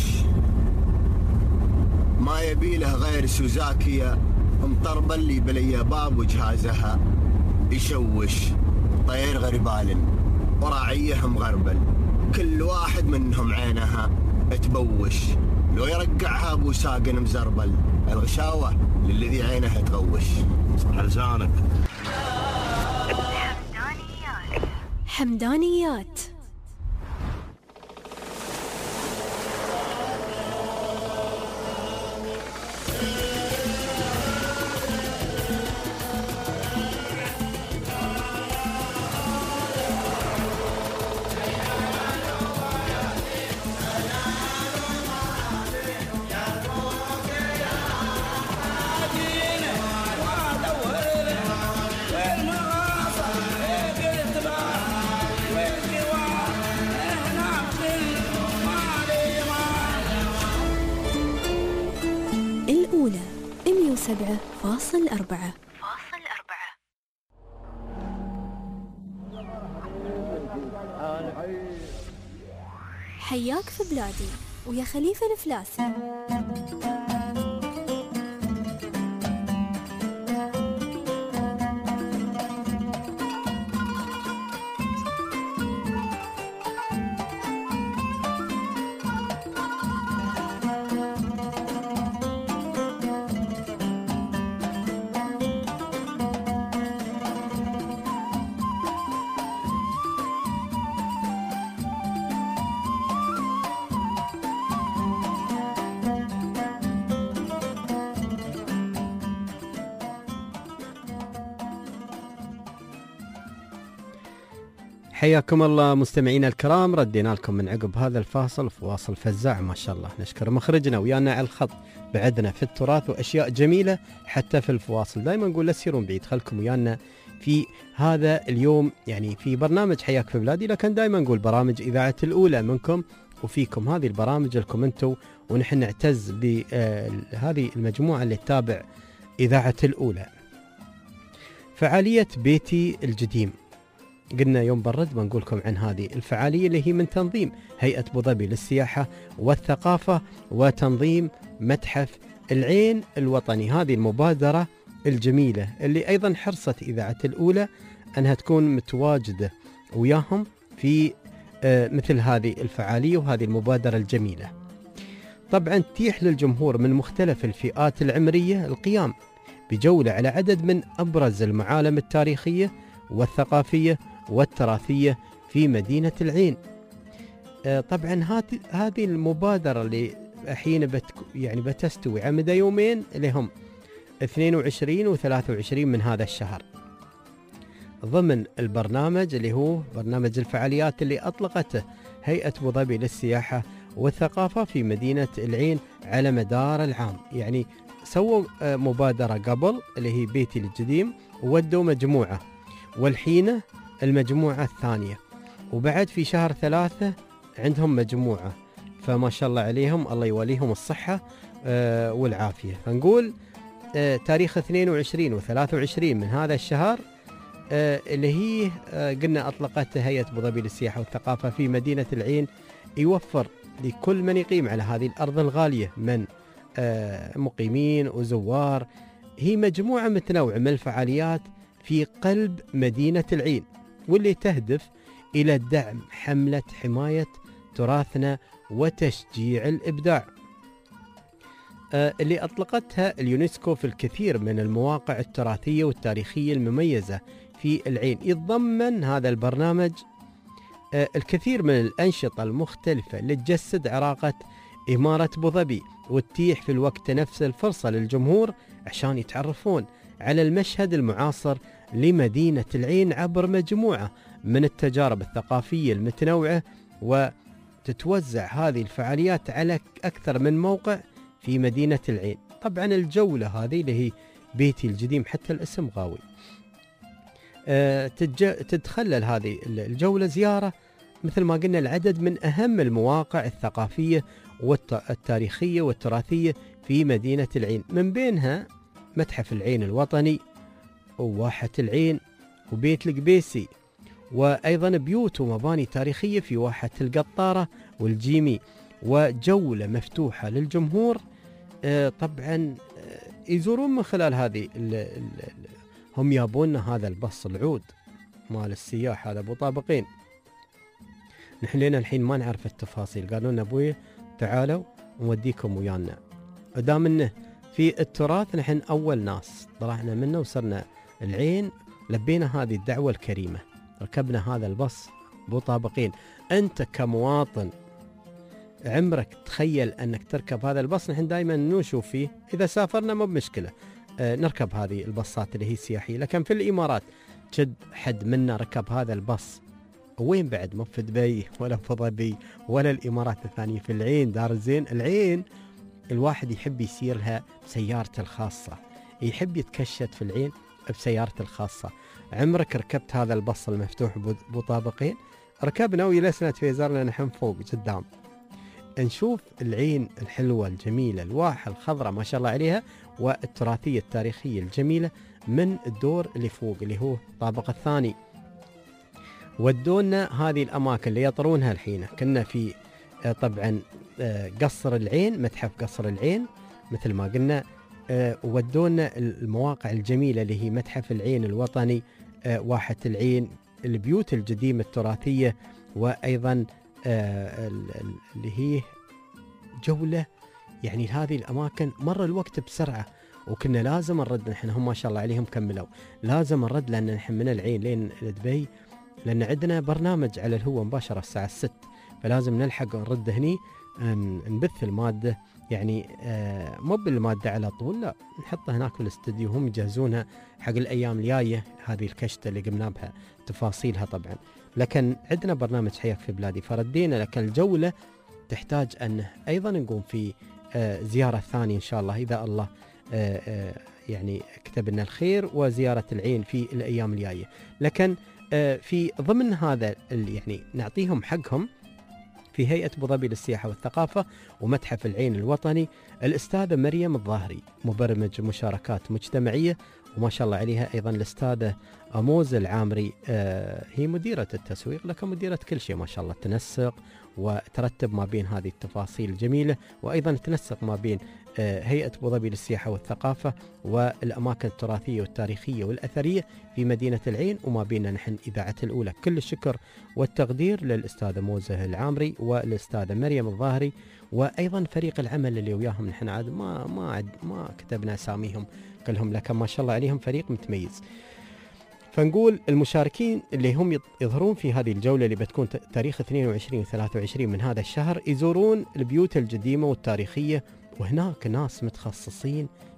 E: ما يبي له غير سوزاكية مطربة اللي بلي باب وجهازها يشوش، طير غربال وراعيه مغربل، كل واحد منهم عينها تبوش، لو يرقعها ابو ساقن مزربل، الغشاوة للذي عينها تغوش.
N: صح لسانك.
A: حمدانيات. حمدانيات. الأولى مية وسبعة فاصل أربعة. حياك في بلادي ويا خليفة الفلاسي.
B: حياكم الله مستمعينا الكرام، ردينا لكم من عقب هذا الفاصل فواصل فزاع ما شاء الله. نشكر مخرجنا ويانا على الخط، بعدنا في التراث وأشياء جميلة حتى في الفواصل. دائما نقول لا تسيرون بعيد، خلكم ويانا في هذا اليوم يعني في برنامج حياك في بلادي، لكن دائما نقول برامج إذاعة الأولى منكم وفيكم. هذه البرامج لكم انتم، ونحن نعتز بهذه المجموعة اللي تتابع إذاعة الأولى. فعالية بيتي الجديم، قلنا يوم برد بنقولكم عن هذه الفعالية اللي هي من تنظيم هيئة أبو ظبي للسياحة والثقافة وتنظيم متحف العين الوطني. هذه المبادرة الجميلة اللي أيضا حرصت إذاعة الأولى أنها تكون متواجدة وياهم في مثل هذه الفعالية وهذه المبادرة الجميلة. طبعا تتيح للجمهور من مختلف الفئات العمرية القيام بجولة على عدد من أبرز المعالم التاريخية والثقافية والتراثية في مدينة العين. طبعا هذه المبادرة اللي الحين بت يعني بتستوي على مدى يومين اللي هم اثنين وعشرين وثلاثة وعشرين من هذا الشهر ضمن البرنامج اللي هو برنامج الفعاليات اللي أطلقته هيئة أبو ظبي للسياحة والثقافة في مدينة العين على مدار العام. يعني سووا مبادرة قبل اللي هي بيتي القديم وودوا مجموعة، والحين المجموعة الثانية، وبعد في شهر ثلاثة عندهم مجموعة، فما شاء الله عليهم، الله يوليهم الصحة آه والعافية. فنقول آه تاريخ اثنين وعشرين وثلاثة وعشرين من هذا الشهر آه اللي هي آه قلنا أطلقتها هيئة أبو ظبي للسياحة والثقافة في مدينة العين، يوفر لكل من يقيم على هذه الأرض الغالية من آه مقيمين وزوار. هي مجموعة متنوعة من الفعاليات في قلب مدينة العين، واللي تهدف إلى دعم حملة حماية تراثنا وتشجيع الإبداع آه اللي أطلقتها اليونسكو في الكثير من المواقع التراثية والتاريخية المميزة في العين. يتضمن هذا البرنامج آه الكثير من الأنشطة المختلفة اللي تجسد عراقة إمارة أبو ظبي، وتتيح في الوقت نفسه الفرصة للجمهور عشان يتعرفون على المشهد المعاصر لمدينة العين عبر مجموعة من التجارب الثقافية المتنوعة. وتتوزع هذه الفعاليات على أكثر من موقع في مدينة العين. طبعا الجولة هذه اللي هي بيتي القديم، حتى الاسم غاوي. أه تتخلل هذه الجولة زيارة مثل ما قلنا العدد من أهم المواقع الثقافية والتاريخية والتراثية في مدينة العين، من بينها متحف العين الوطني وواحة العين وبيت القبيسي، وأيضا بيوت ومباني تاريخية في واحة القطارة والجيمي، وجولة مفتوحة للجمهور. آه طبعا آه يزورون من خلال هذه ال ال ال هم يابون هذا البص العود مال السياح، هذا ابو طابقين. نحن لنا الحين ما نعرف التفاصيل، قالوا لنا ابوي تعالوا ونوديكم ويانا. ودام انه في التراث نحن اول ناس طلعنا منه وصرنا العين، لبينا هذه الدعوة الكريمة، ركبنا هذا البص ابو طابقين. انت كمواطن عمرك تخيل انك تركب هذا البص؟ نحن دائما نشوف فيه اذا سافرنا مو بمشكله آه نركب هذه البصات اللي هي السياحيه، لكن في الامارات جد حد منا ركب هذا البص. وين بعد؟ مو في دبي ولا في ظبي ولا الامارات الثانيه، في العين دار الزين. العين الواحد يحب يسير لها بسيارته الخاصه، يحب يتكشت في العين بسيارته الخاصه. عمرك ركبت هذا البص المفتوح ابو طابقين؟ ركبنا وجلسنا تفيزرنا نحن فوق قدام، نشوف العين الحلوة الجميلة، الواحة الخضراء ما شاء الله عليها، والتراثية التاريخية الجميلة من الدور اللي فوق اللي هو الطابق الثاني. ودونا هذه الأماكن اللي يطرونها الحين. كنا في طبعا قصر العين، متحف قصر العين مثل ما قلنا، ودونا المواقع الجميلة اللي هي متحف العين الوطني، واحة العين، البيوت القديمة التراثية، وأيضا آه اللي هي جولة. يعني هذه الأماكن مر الوقت بسرعة، وكنا لازم نرد. نحن هم ما شاء الله عليهم كملوا، لازم نرد لأن نحن من العين لين دبي، لأن عندنا برنامج على الهواء مباشرة الساعة ست، فلازم نلحق ونرد هني نبث المادة. يعني آه مو بالمادة على طول، لا، نحطها هناك في الاستديو، هم يجهزونها حق الأيام الجاية. هذه الكشتة اللي قمنا بها تفاصيلها طبعا، لكن عندنا برنامج حياك في بلادي فردينا. لكن الجولة تحتاج أن أيضا نقوم في آه زيارة ثانية إن شاء الله إذا الله آه آه يعني كتب لنا الخير، وزيارة العين في الأيام الجاية. لكن آه في ضمن هذا يعني نعطيهم حقهم في هيئة أبو ظبي للسياحة والثقافة ومتحف العين الوطني الأستاذة مريم الظاهري، مبرمج مشاركات مجتمعية، وما شاء الله عليها أيضا الأستاذة أموز العامري، آه هي مديرة التسويق لكن مديرة كل شيء ما شاء الله، تنسق وترتب ما بين هذه التفاصيل الجميلة، وأيضا تنسق ما بين آه هيئة أبو ظبي للسياحة والثقافة والأماكن التراثية والتاريخية والأثرية في مدينة العين، وما بيننا نحن إذاعة الأولى. كل الشكر والتقدير للأستاذة موزة العامري والأستاذة مريم الظاهري، وأيضا فريق العمل اللي وياهم نحن عاد ما ما عاد ما كتبنا أساميهم كلهم، لكن ما شاء الله عليهم فريق متميز. فنقول المشاركين اللي هم يظهرون في هذه الجولة اللي بتكون تاريخ اثنين وعشرين وثلاثة وعشرين من هذا الشهر، يزورون البيوت القديمة والتاريخية، وهناك ناس متخصصين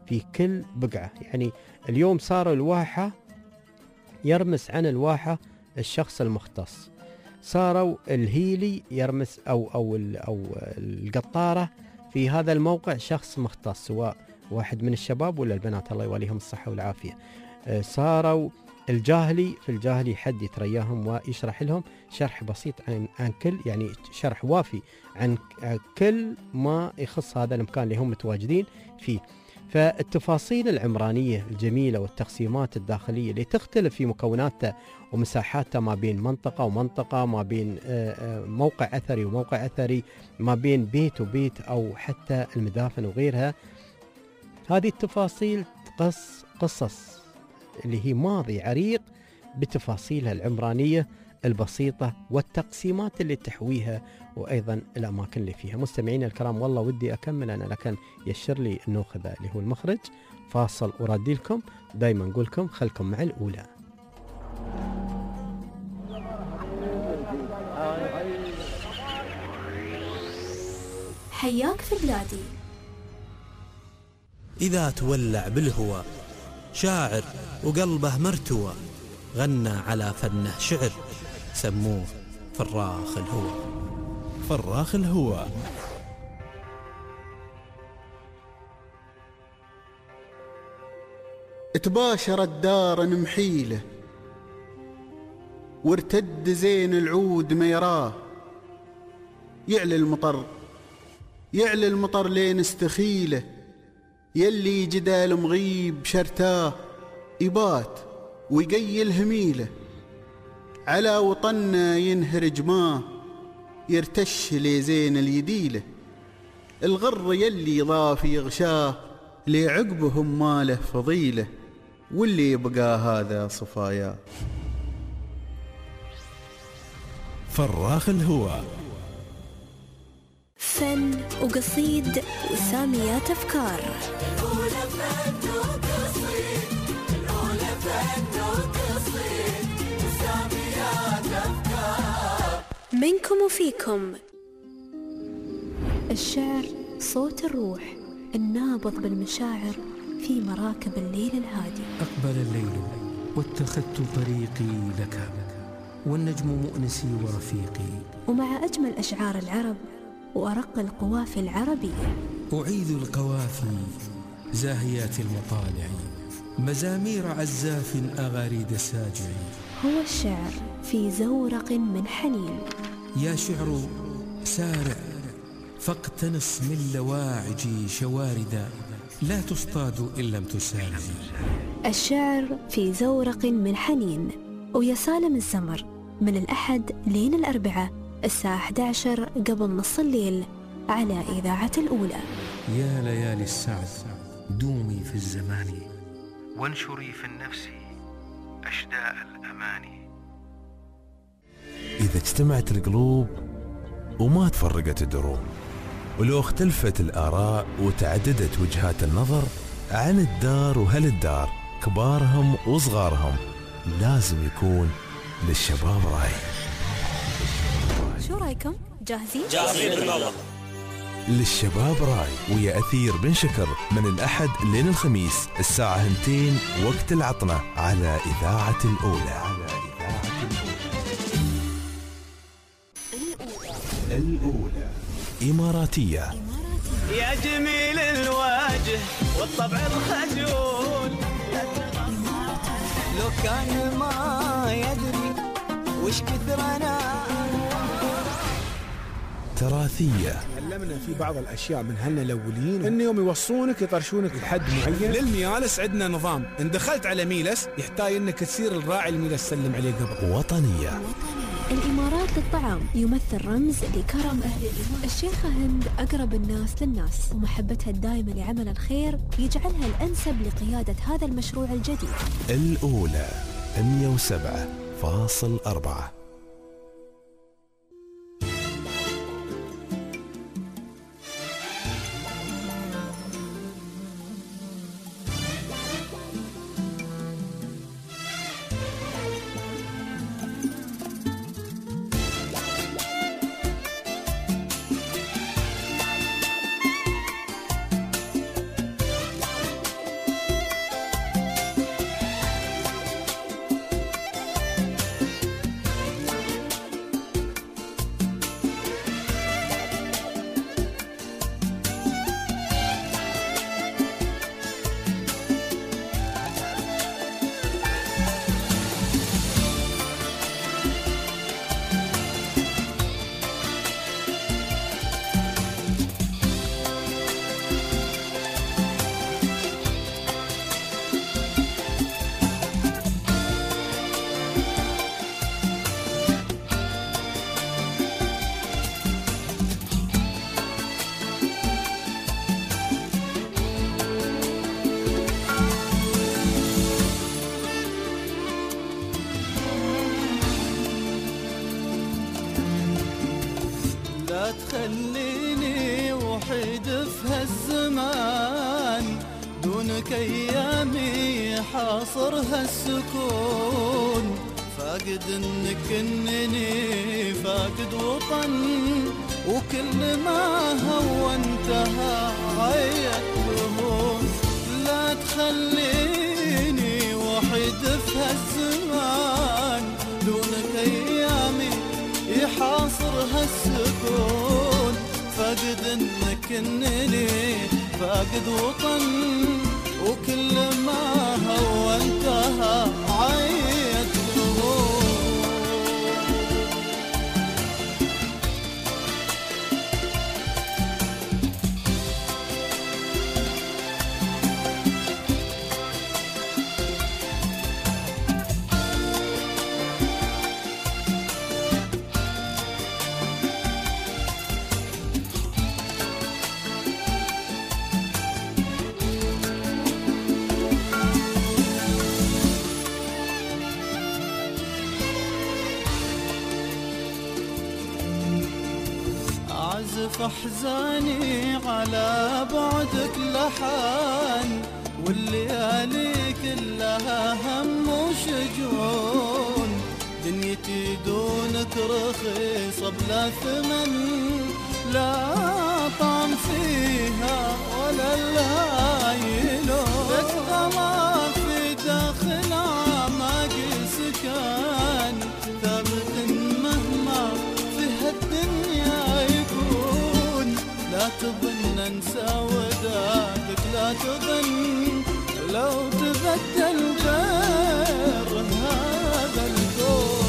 B: في كل بقعة. يعني اليوم صار الواحة يرمس عن الواحة الشخص المختص، صاروا الهيلي يرمس أو أو أو القطارة في هذا الموقع شخص مختص، سواء واحد من الشباب ولا البنات الله يوليهم الصحة والعافية. صاروا الجاهلي في الجاهلي حد يترياهم ويشرح لهم شرح بسيط عن عن كل، يعني شرح وافي عن كل ما يخص هذا المكان اللي هم متواجدين فيه. فالتفاصيل العمرانية الجميلة والتقسيمات الداخلية اللي تختلف في مكوناتها ومساحاتها ما بين منطقة ومنطقة، ما بين موقع أثري وموقع أثري، ما بين بيت وبيت، أو حتى المدافن وغيرها. هذه التفاصيل تقص قصص اللي هي ماضي عريق بتفاصيلها العمرانية البسيطة والتقسيمات اللي تحويها وأيضا الأماكن اللي فيها. مستمعين الكرام، والله ودي أكمل أنا، لكن يشر لي النوخذة اللي هو المخرج. فاصل وردي لكم. دايما نقول لكم خلكم مع الأولى.
A: حياك في بلادي.
T: إذا تولع بالهوى شاعر وقلبه مرتوى، غنى على فنه شعر، سموه فراخ الهوى.
Q: فراخ الهوى.
U: تباشر الدار نمحيله، وارتد زين العود ما يراه، يعلى المطر يعلى المطر لين استخيله، يلي جدال مغيب شرتاه، يبات ويقيل هميله، على وطنا ينهر جماه، يرتش لي زين اليديله، الغر يلي ضاف يغشاه، لعقبهم ماله فضيله، واللي يبقى هذا صفاياه.
Q: فراخ الهوى.
A: فن وقصيد وساميات أفكار.
V: الأولى فن وقصيد، الأولى فن وقصيد وساميات أفكار.
A: منكم وفيكم. الشعر صوت الروح النابض بالمشاعر في مراكب الليل الهادي.
H: أقبل الليل واتخذت طريقي لك، والنجم مؤنسي ورفيقي.
A: ومع أجمل أشعار العرب وأرق القوافي العربية،
H: أعيد القوافي زاهيات المطالع، مزامير عزاف أغاريد ساجع.
A: هو الشعر في زورق من حنين.
H: يا شعر سارع فاقتنص من لواعجي شواردا، لا تصطاد إن لم تسارع.
A: الشعر في زورق من حنين، ويا سالم الزمر من الأحد لين الأربعاء الساعة أحد عشر قبل نص الليل على إذاعة الأولى.
H: يا ليالي السعد دومي في الزمان، وانشري في النفس أشداء الأماني.
Q: إذا اجتمعت القلوب وما تفرقت الدروب، ولو اختلفت الآراء وتعددت وجهات النظر عن الدار وهل الدار، كبارهم وصغارهم، لازم يكون للشباب راي.
A: شو رايكم؟ جاهزين؟
V: جاهزين بالله.
Q: للشباب راي ويا أثير بن شكر من الأحد لين الخميس الساعة اثنتين وقت العطنة على إذاعة الأولى. الأولى إماراتية.
V: يا جميل الوجه والطبع الخجول، لو كان ما يدري وش كثر انا.
Q: تراثية.
C: علمنا في بعض الاشياء من هلنا الاولين، ان يوم يوصونك يطرشونك لحد معين. للميالس عندنا نظام، ان دخلت على ميلس يحتاج انك تصير الراعي الميلس سلم عليه قبل.
Q: وطنية.
A: الإمارات للطعام يمثل رمز لكرم أهل الإمارات. الشيخة هند أقرب الناس للناس، ومحبتها الدائمة لعمل الخير يجعلها الأنسب لقيادة هذا المشروع الجديد.
Q: الأولى مئة وسبعة فاصل أربعة.
V: ايامي حاصرها السكون، فاقد انك انني فاقد وطن، وكل ما هو انتهى عيت لهون. لا تخليني وحيد في هالزمان، دونك ايامي يحاصرها السكون، فاقد انك انني فاقد وطن، وكل ما هو انتهى عيت لهون. أعزف أحزاني على بعدك لحان، والليالي كلها هم وشجون، دنيتي دونك رخيصة بلا ثمن، لا طعم فيها ولا لها يلون. بالطمع في داخل أعماقي سكان، ثابت مهما في هالدنيا يكون. لا تظن انسى ودادك، لا تظن لو تبدل غير هذا الكون.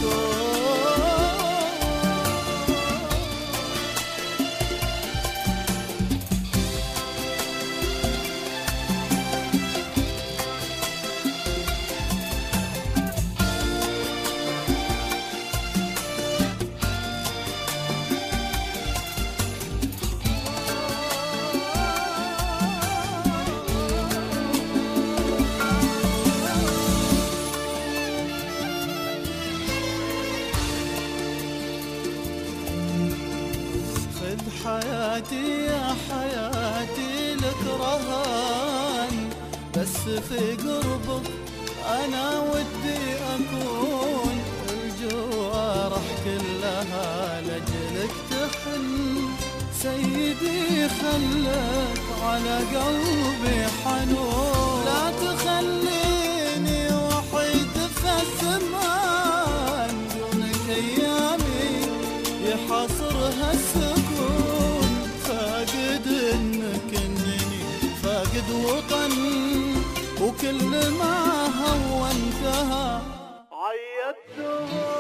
V: حياتي يا حياتي لك رهان، بس في قربك أنا ودي أكون. الجوارح كلها لجلك تحن، سيدي خلك على قلبي حنون. لا تخليني وحيد في الزمان، دونك أيامي يحاصرها السكون. فاقد انك انني فاقد وطن، وكل ما هو انتهى عيدته.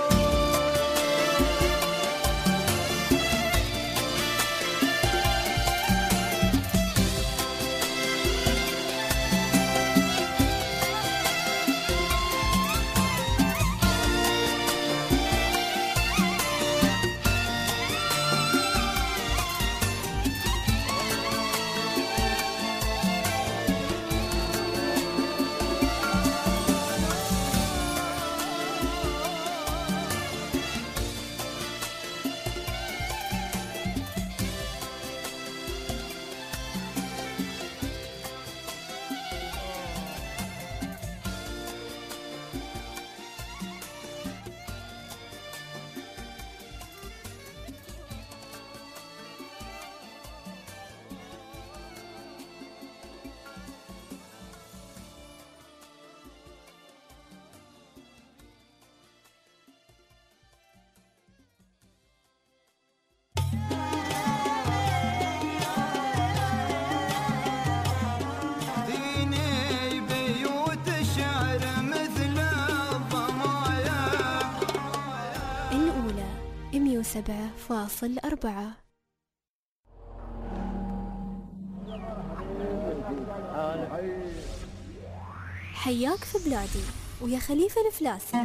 A: سبعة فاصل أربعة. حياك في بلادي ويا خليفة الفلاسي.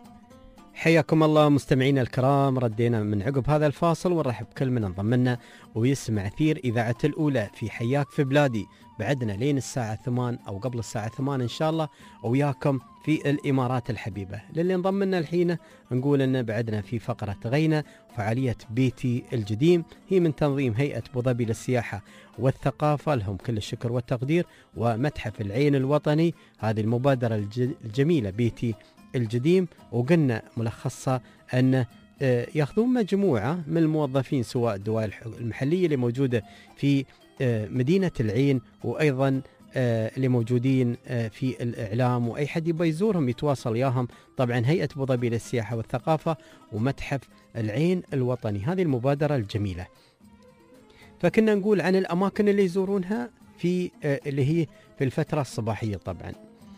B: حياكم الله مستمعينا الكرام، ردينا من عقب هذا الفاصل ونرحب بكل من انضم لنا ويسمع أثير إذاعة الأولى في حياك في بلادي. بعدنا لين الساعة ثمان أو قبل الساعة ثمان إن شاء الله وياكم في الإمارات الحبيبة. للي انضم لنا الحين نقول أن بعدنا في فقرة غينة فعالية بيتي الجديم، هي من تنظيم هيئة أبو ظبي للسياحة والثقافة، لهم كل الشكر والتقدير، ومتحف العين الوطني، هذه المبادرة الجميلة بيتي الجديم. وقلنا ملخصها أن ياخذون مجموعة من الموظفين سواء الدوائر المحلية اللي موجودة في مدينة العين، وأيضا اللي موجودين في الإعلام، وأي حد يبغى يزورهم يتواصل ياهم. طبعا هيئة أبو ظبي للسياحة والثقافة ومتحف العين الوطني، هذه المبادرة الجميلة. فكنا نقول عن الأماكن اللي يزورونها في اللي هي في الفترة الصباحية. طبعا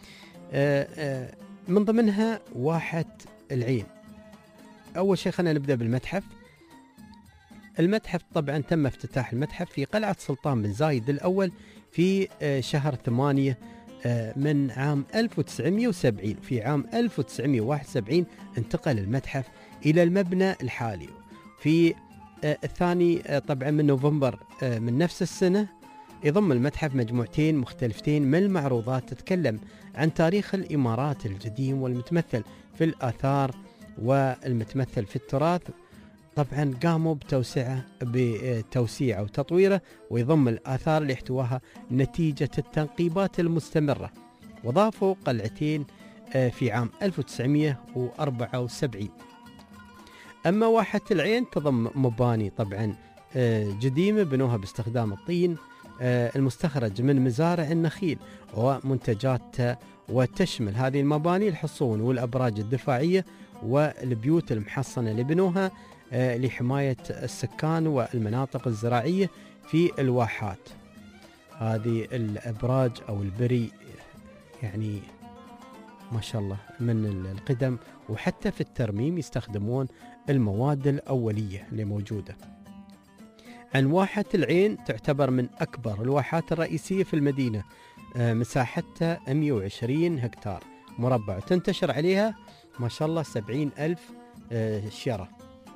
B: من ضمنها واحة العين. أول شيء خلينا نبدأ بالمتحف. المتحف طبعا تم افتتاح المتحف في قلعة سلطان بن زايد الأول في شهر ثمانية من عام ألف وتسعمئة وسبعين. في عام ألف وتسعمئة وواحد وسبعين انتقل المتحف إلى المبنى الحالي. في الثاني طبعا من نوفمبر من نفس السنة يضم المتحف مجموعتين مختلفتين من المعروضات تتكلم عن تاريخ الإمارات القديم والمتمثل في الآثار والمتمثل في التراث. طبعا قاموا بتوسعه بتوسيعه وتطويره، ويضم الآثار اللي احتواها نتيجة التنقيبات المستمرة، وضافوا قلعتين في عام ألف وتسعمئة وأربعة وسبعين. أما واحة العين تضم مباني طبعا قديمة بنوها باستخدام الطين المستخرج من مزارع النخيل ومنتجات، وتشمل هذه المباني الحصون والأبراج الدفاعية والبيوت المحصنة اللي بنوها لحماية السكان والمناطق الزراعية في الواحات. هذه الأبراج أو البري يعني ما شاء الله من القدم، وحتى في الترميم يستخدمون المواد الأولية اللي موجودة. عن واحة العين تعتبر من أكبر الواحات الرئيسية في المدينة، مساحتها مئة وعشرين هكتار مربع، تنتشر عليها ما شاء الله سبعين ألف شيرة.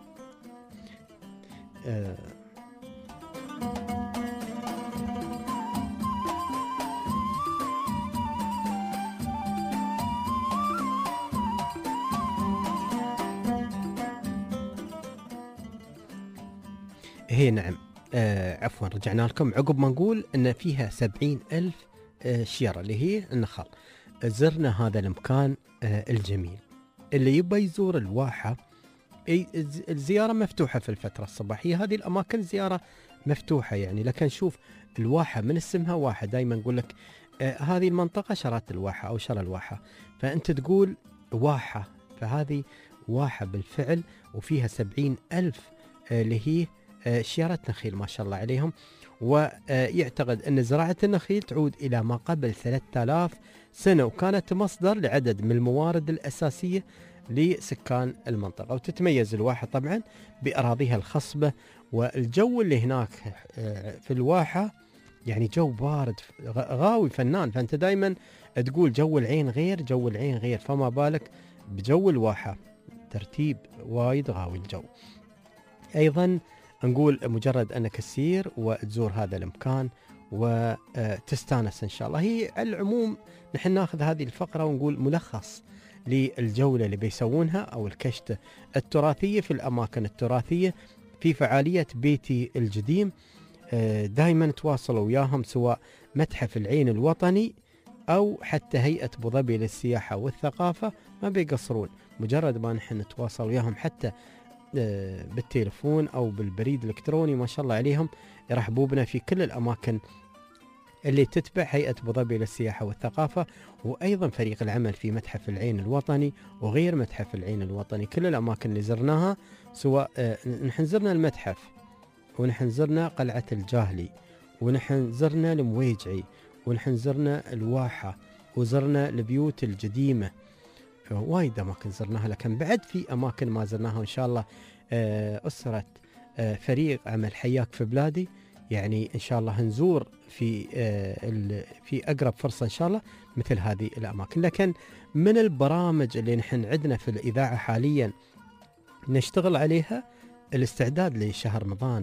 B: هي نعم آه عفوا رجعنا لكم عقب ما نقول ان فيها سبعين ألف آه شيرة اللي هي النخل. زرنا هذا المكان آه الجميل. اللي يبغى يزور الواحة الزيارة مفتوحة في الفترة الصباحية، هذه الأماكن زيارة مفتوحة يعني. لكن شوف الواحة من اسمها واحة، دايما نقول لك آه هذه المنطقة شرات الواحة أو شر الواحة، فأنت تقول واحة، فهذه واحة بالفعل وفيها سبعين ألف آه اللي هي شيرة نخيل ما شاء الله عليهم. ويعتقد أن زراعة النخيل تعود إلى ما قبل ثلاثة آلاف سنة، وكانت مصدر لعدد من الموارد الأساسية لسكان المنطقة. وتتميز الواحة طبعا بأراضيها الخصبة، والجو اللي هناك في الواحة يعني جو بارد غاوي فنان، فأنت دايما تقول جو العين غير جو العين غير، فما بالك بجو الواحة ترتيب وايد غاوي الجو. أيضا نقول مجرد أنك تسير وتزور هذا المكان وتستانس إن شاء الله. هي على العموم نحن ناخذ هذه الفقرة ونقول ملخص للجولة اللي بيسوونها أو الكشتة التراثية في الأماكن التراثية في فعالية بيتي الجديم. دائما تواصلوا وياهم سواء متحف العين الوطني أو حتى هيئة أبو ظبي للسياحة والثقافة، ما بيقصرون. مجرد ما نحن نتواصل وياهم حتى بالتليفون أو بالبريد الإلكتروني ما شاء الله عليهم يرحبوا بنا في كل الأماكن اللي تتبع هيئة أبو ظبي للسياحة والثقافة، وأيضا فريق العمل في متحف العين الوطني وغير متحف العين الوطني. كل الأماكن اللي زرناها سواء نحن زرنا المتحف ونحن زرنا قلعة الجاهلي ونحن زرنا المويجعي ونحن زرنا الواحة وزرنا البيوت القديمة، وايد أماكن زرناها. لكن بعد في أماكن ما زرناها، وإن شاء الله أسرة فريق عمل حياك في بلادي يعني إن شاء الله هنزور في في أقرب فرصة إن شاء الله مثل هذه الأماكن. لكن من البرامج اللي نحن عندنا في الإذاعة حاليا نشتغل عليها الاستعداد لشهر رمضان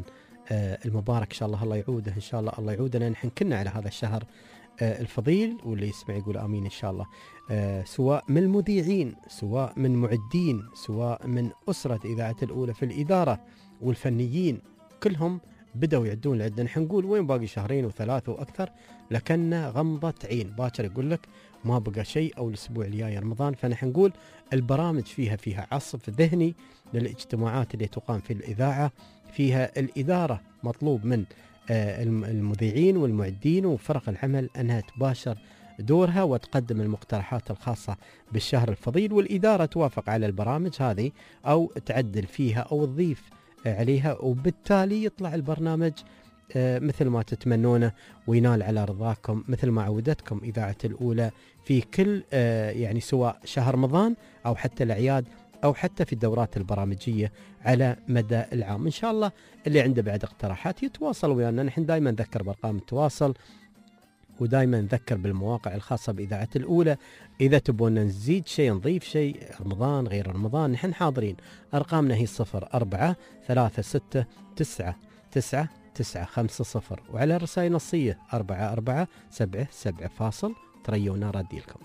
B: المبارك إن شاء الله الله يعوده، إن شاء الله الله يعودنا نحن كنا على هذا الشهر الفضيل، واللي يسمع يقول آمين إن شاء الله. سواء من المذيعين، سواء من معدين، سواء من أسرة إذاعة الأولى في الإدارة والفنيين، كلهم بدأوا يعدون لعدنا. نحن نقول وين باقي شهرين وثلاثة وأكثر، لكن غمضة عين باكر يقول لك ما بقى شيء أو الأسبوع الجاي رمضان. فنحن نقول البرامج فيها فيها عصف ذهني للاجتماعات اللي تقام في الإذاعة، فيها الإدارة مطلوب من المذيعين والمعدين وفرق العمل أنها تباشر دورها وتقدم المقترحات الخاصة بالشهر الفضيل، والإدارة توافق على البرامج هذه أو تعدل فيها أو تضيف عليها، وبالتالي يطلع البرنامج مثل ما تتمنونه وينال على رضاكم، مثل ما عودتكم إذاعة الأولى في كل يعني سواء شهر رمضان أو حتى الأعياد أو حتى في الدورات البرامجية على مدى العام. إن شاء الله اللي عنده بعد اقتراحات يتواصل ويانا، نحن دائما نذكر بأرقام التواصل ودائما نذكر بالمواقع الخاصة بإذاعة الأولى. إذا تبون نزيد شيء نضيف شيء رمضان غير رمضان نحن حاضرين. أرقامنا هي صفر أربعة ثلاثة ستة تسعة تسعة تسعة خمسة صفر، وعلى الرسائل النصية أربعة أربعة سبعة سبعة فاصل تريونا ردي لكم.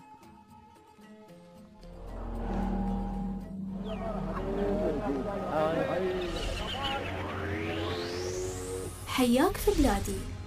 A: حياك في بلادي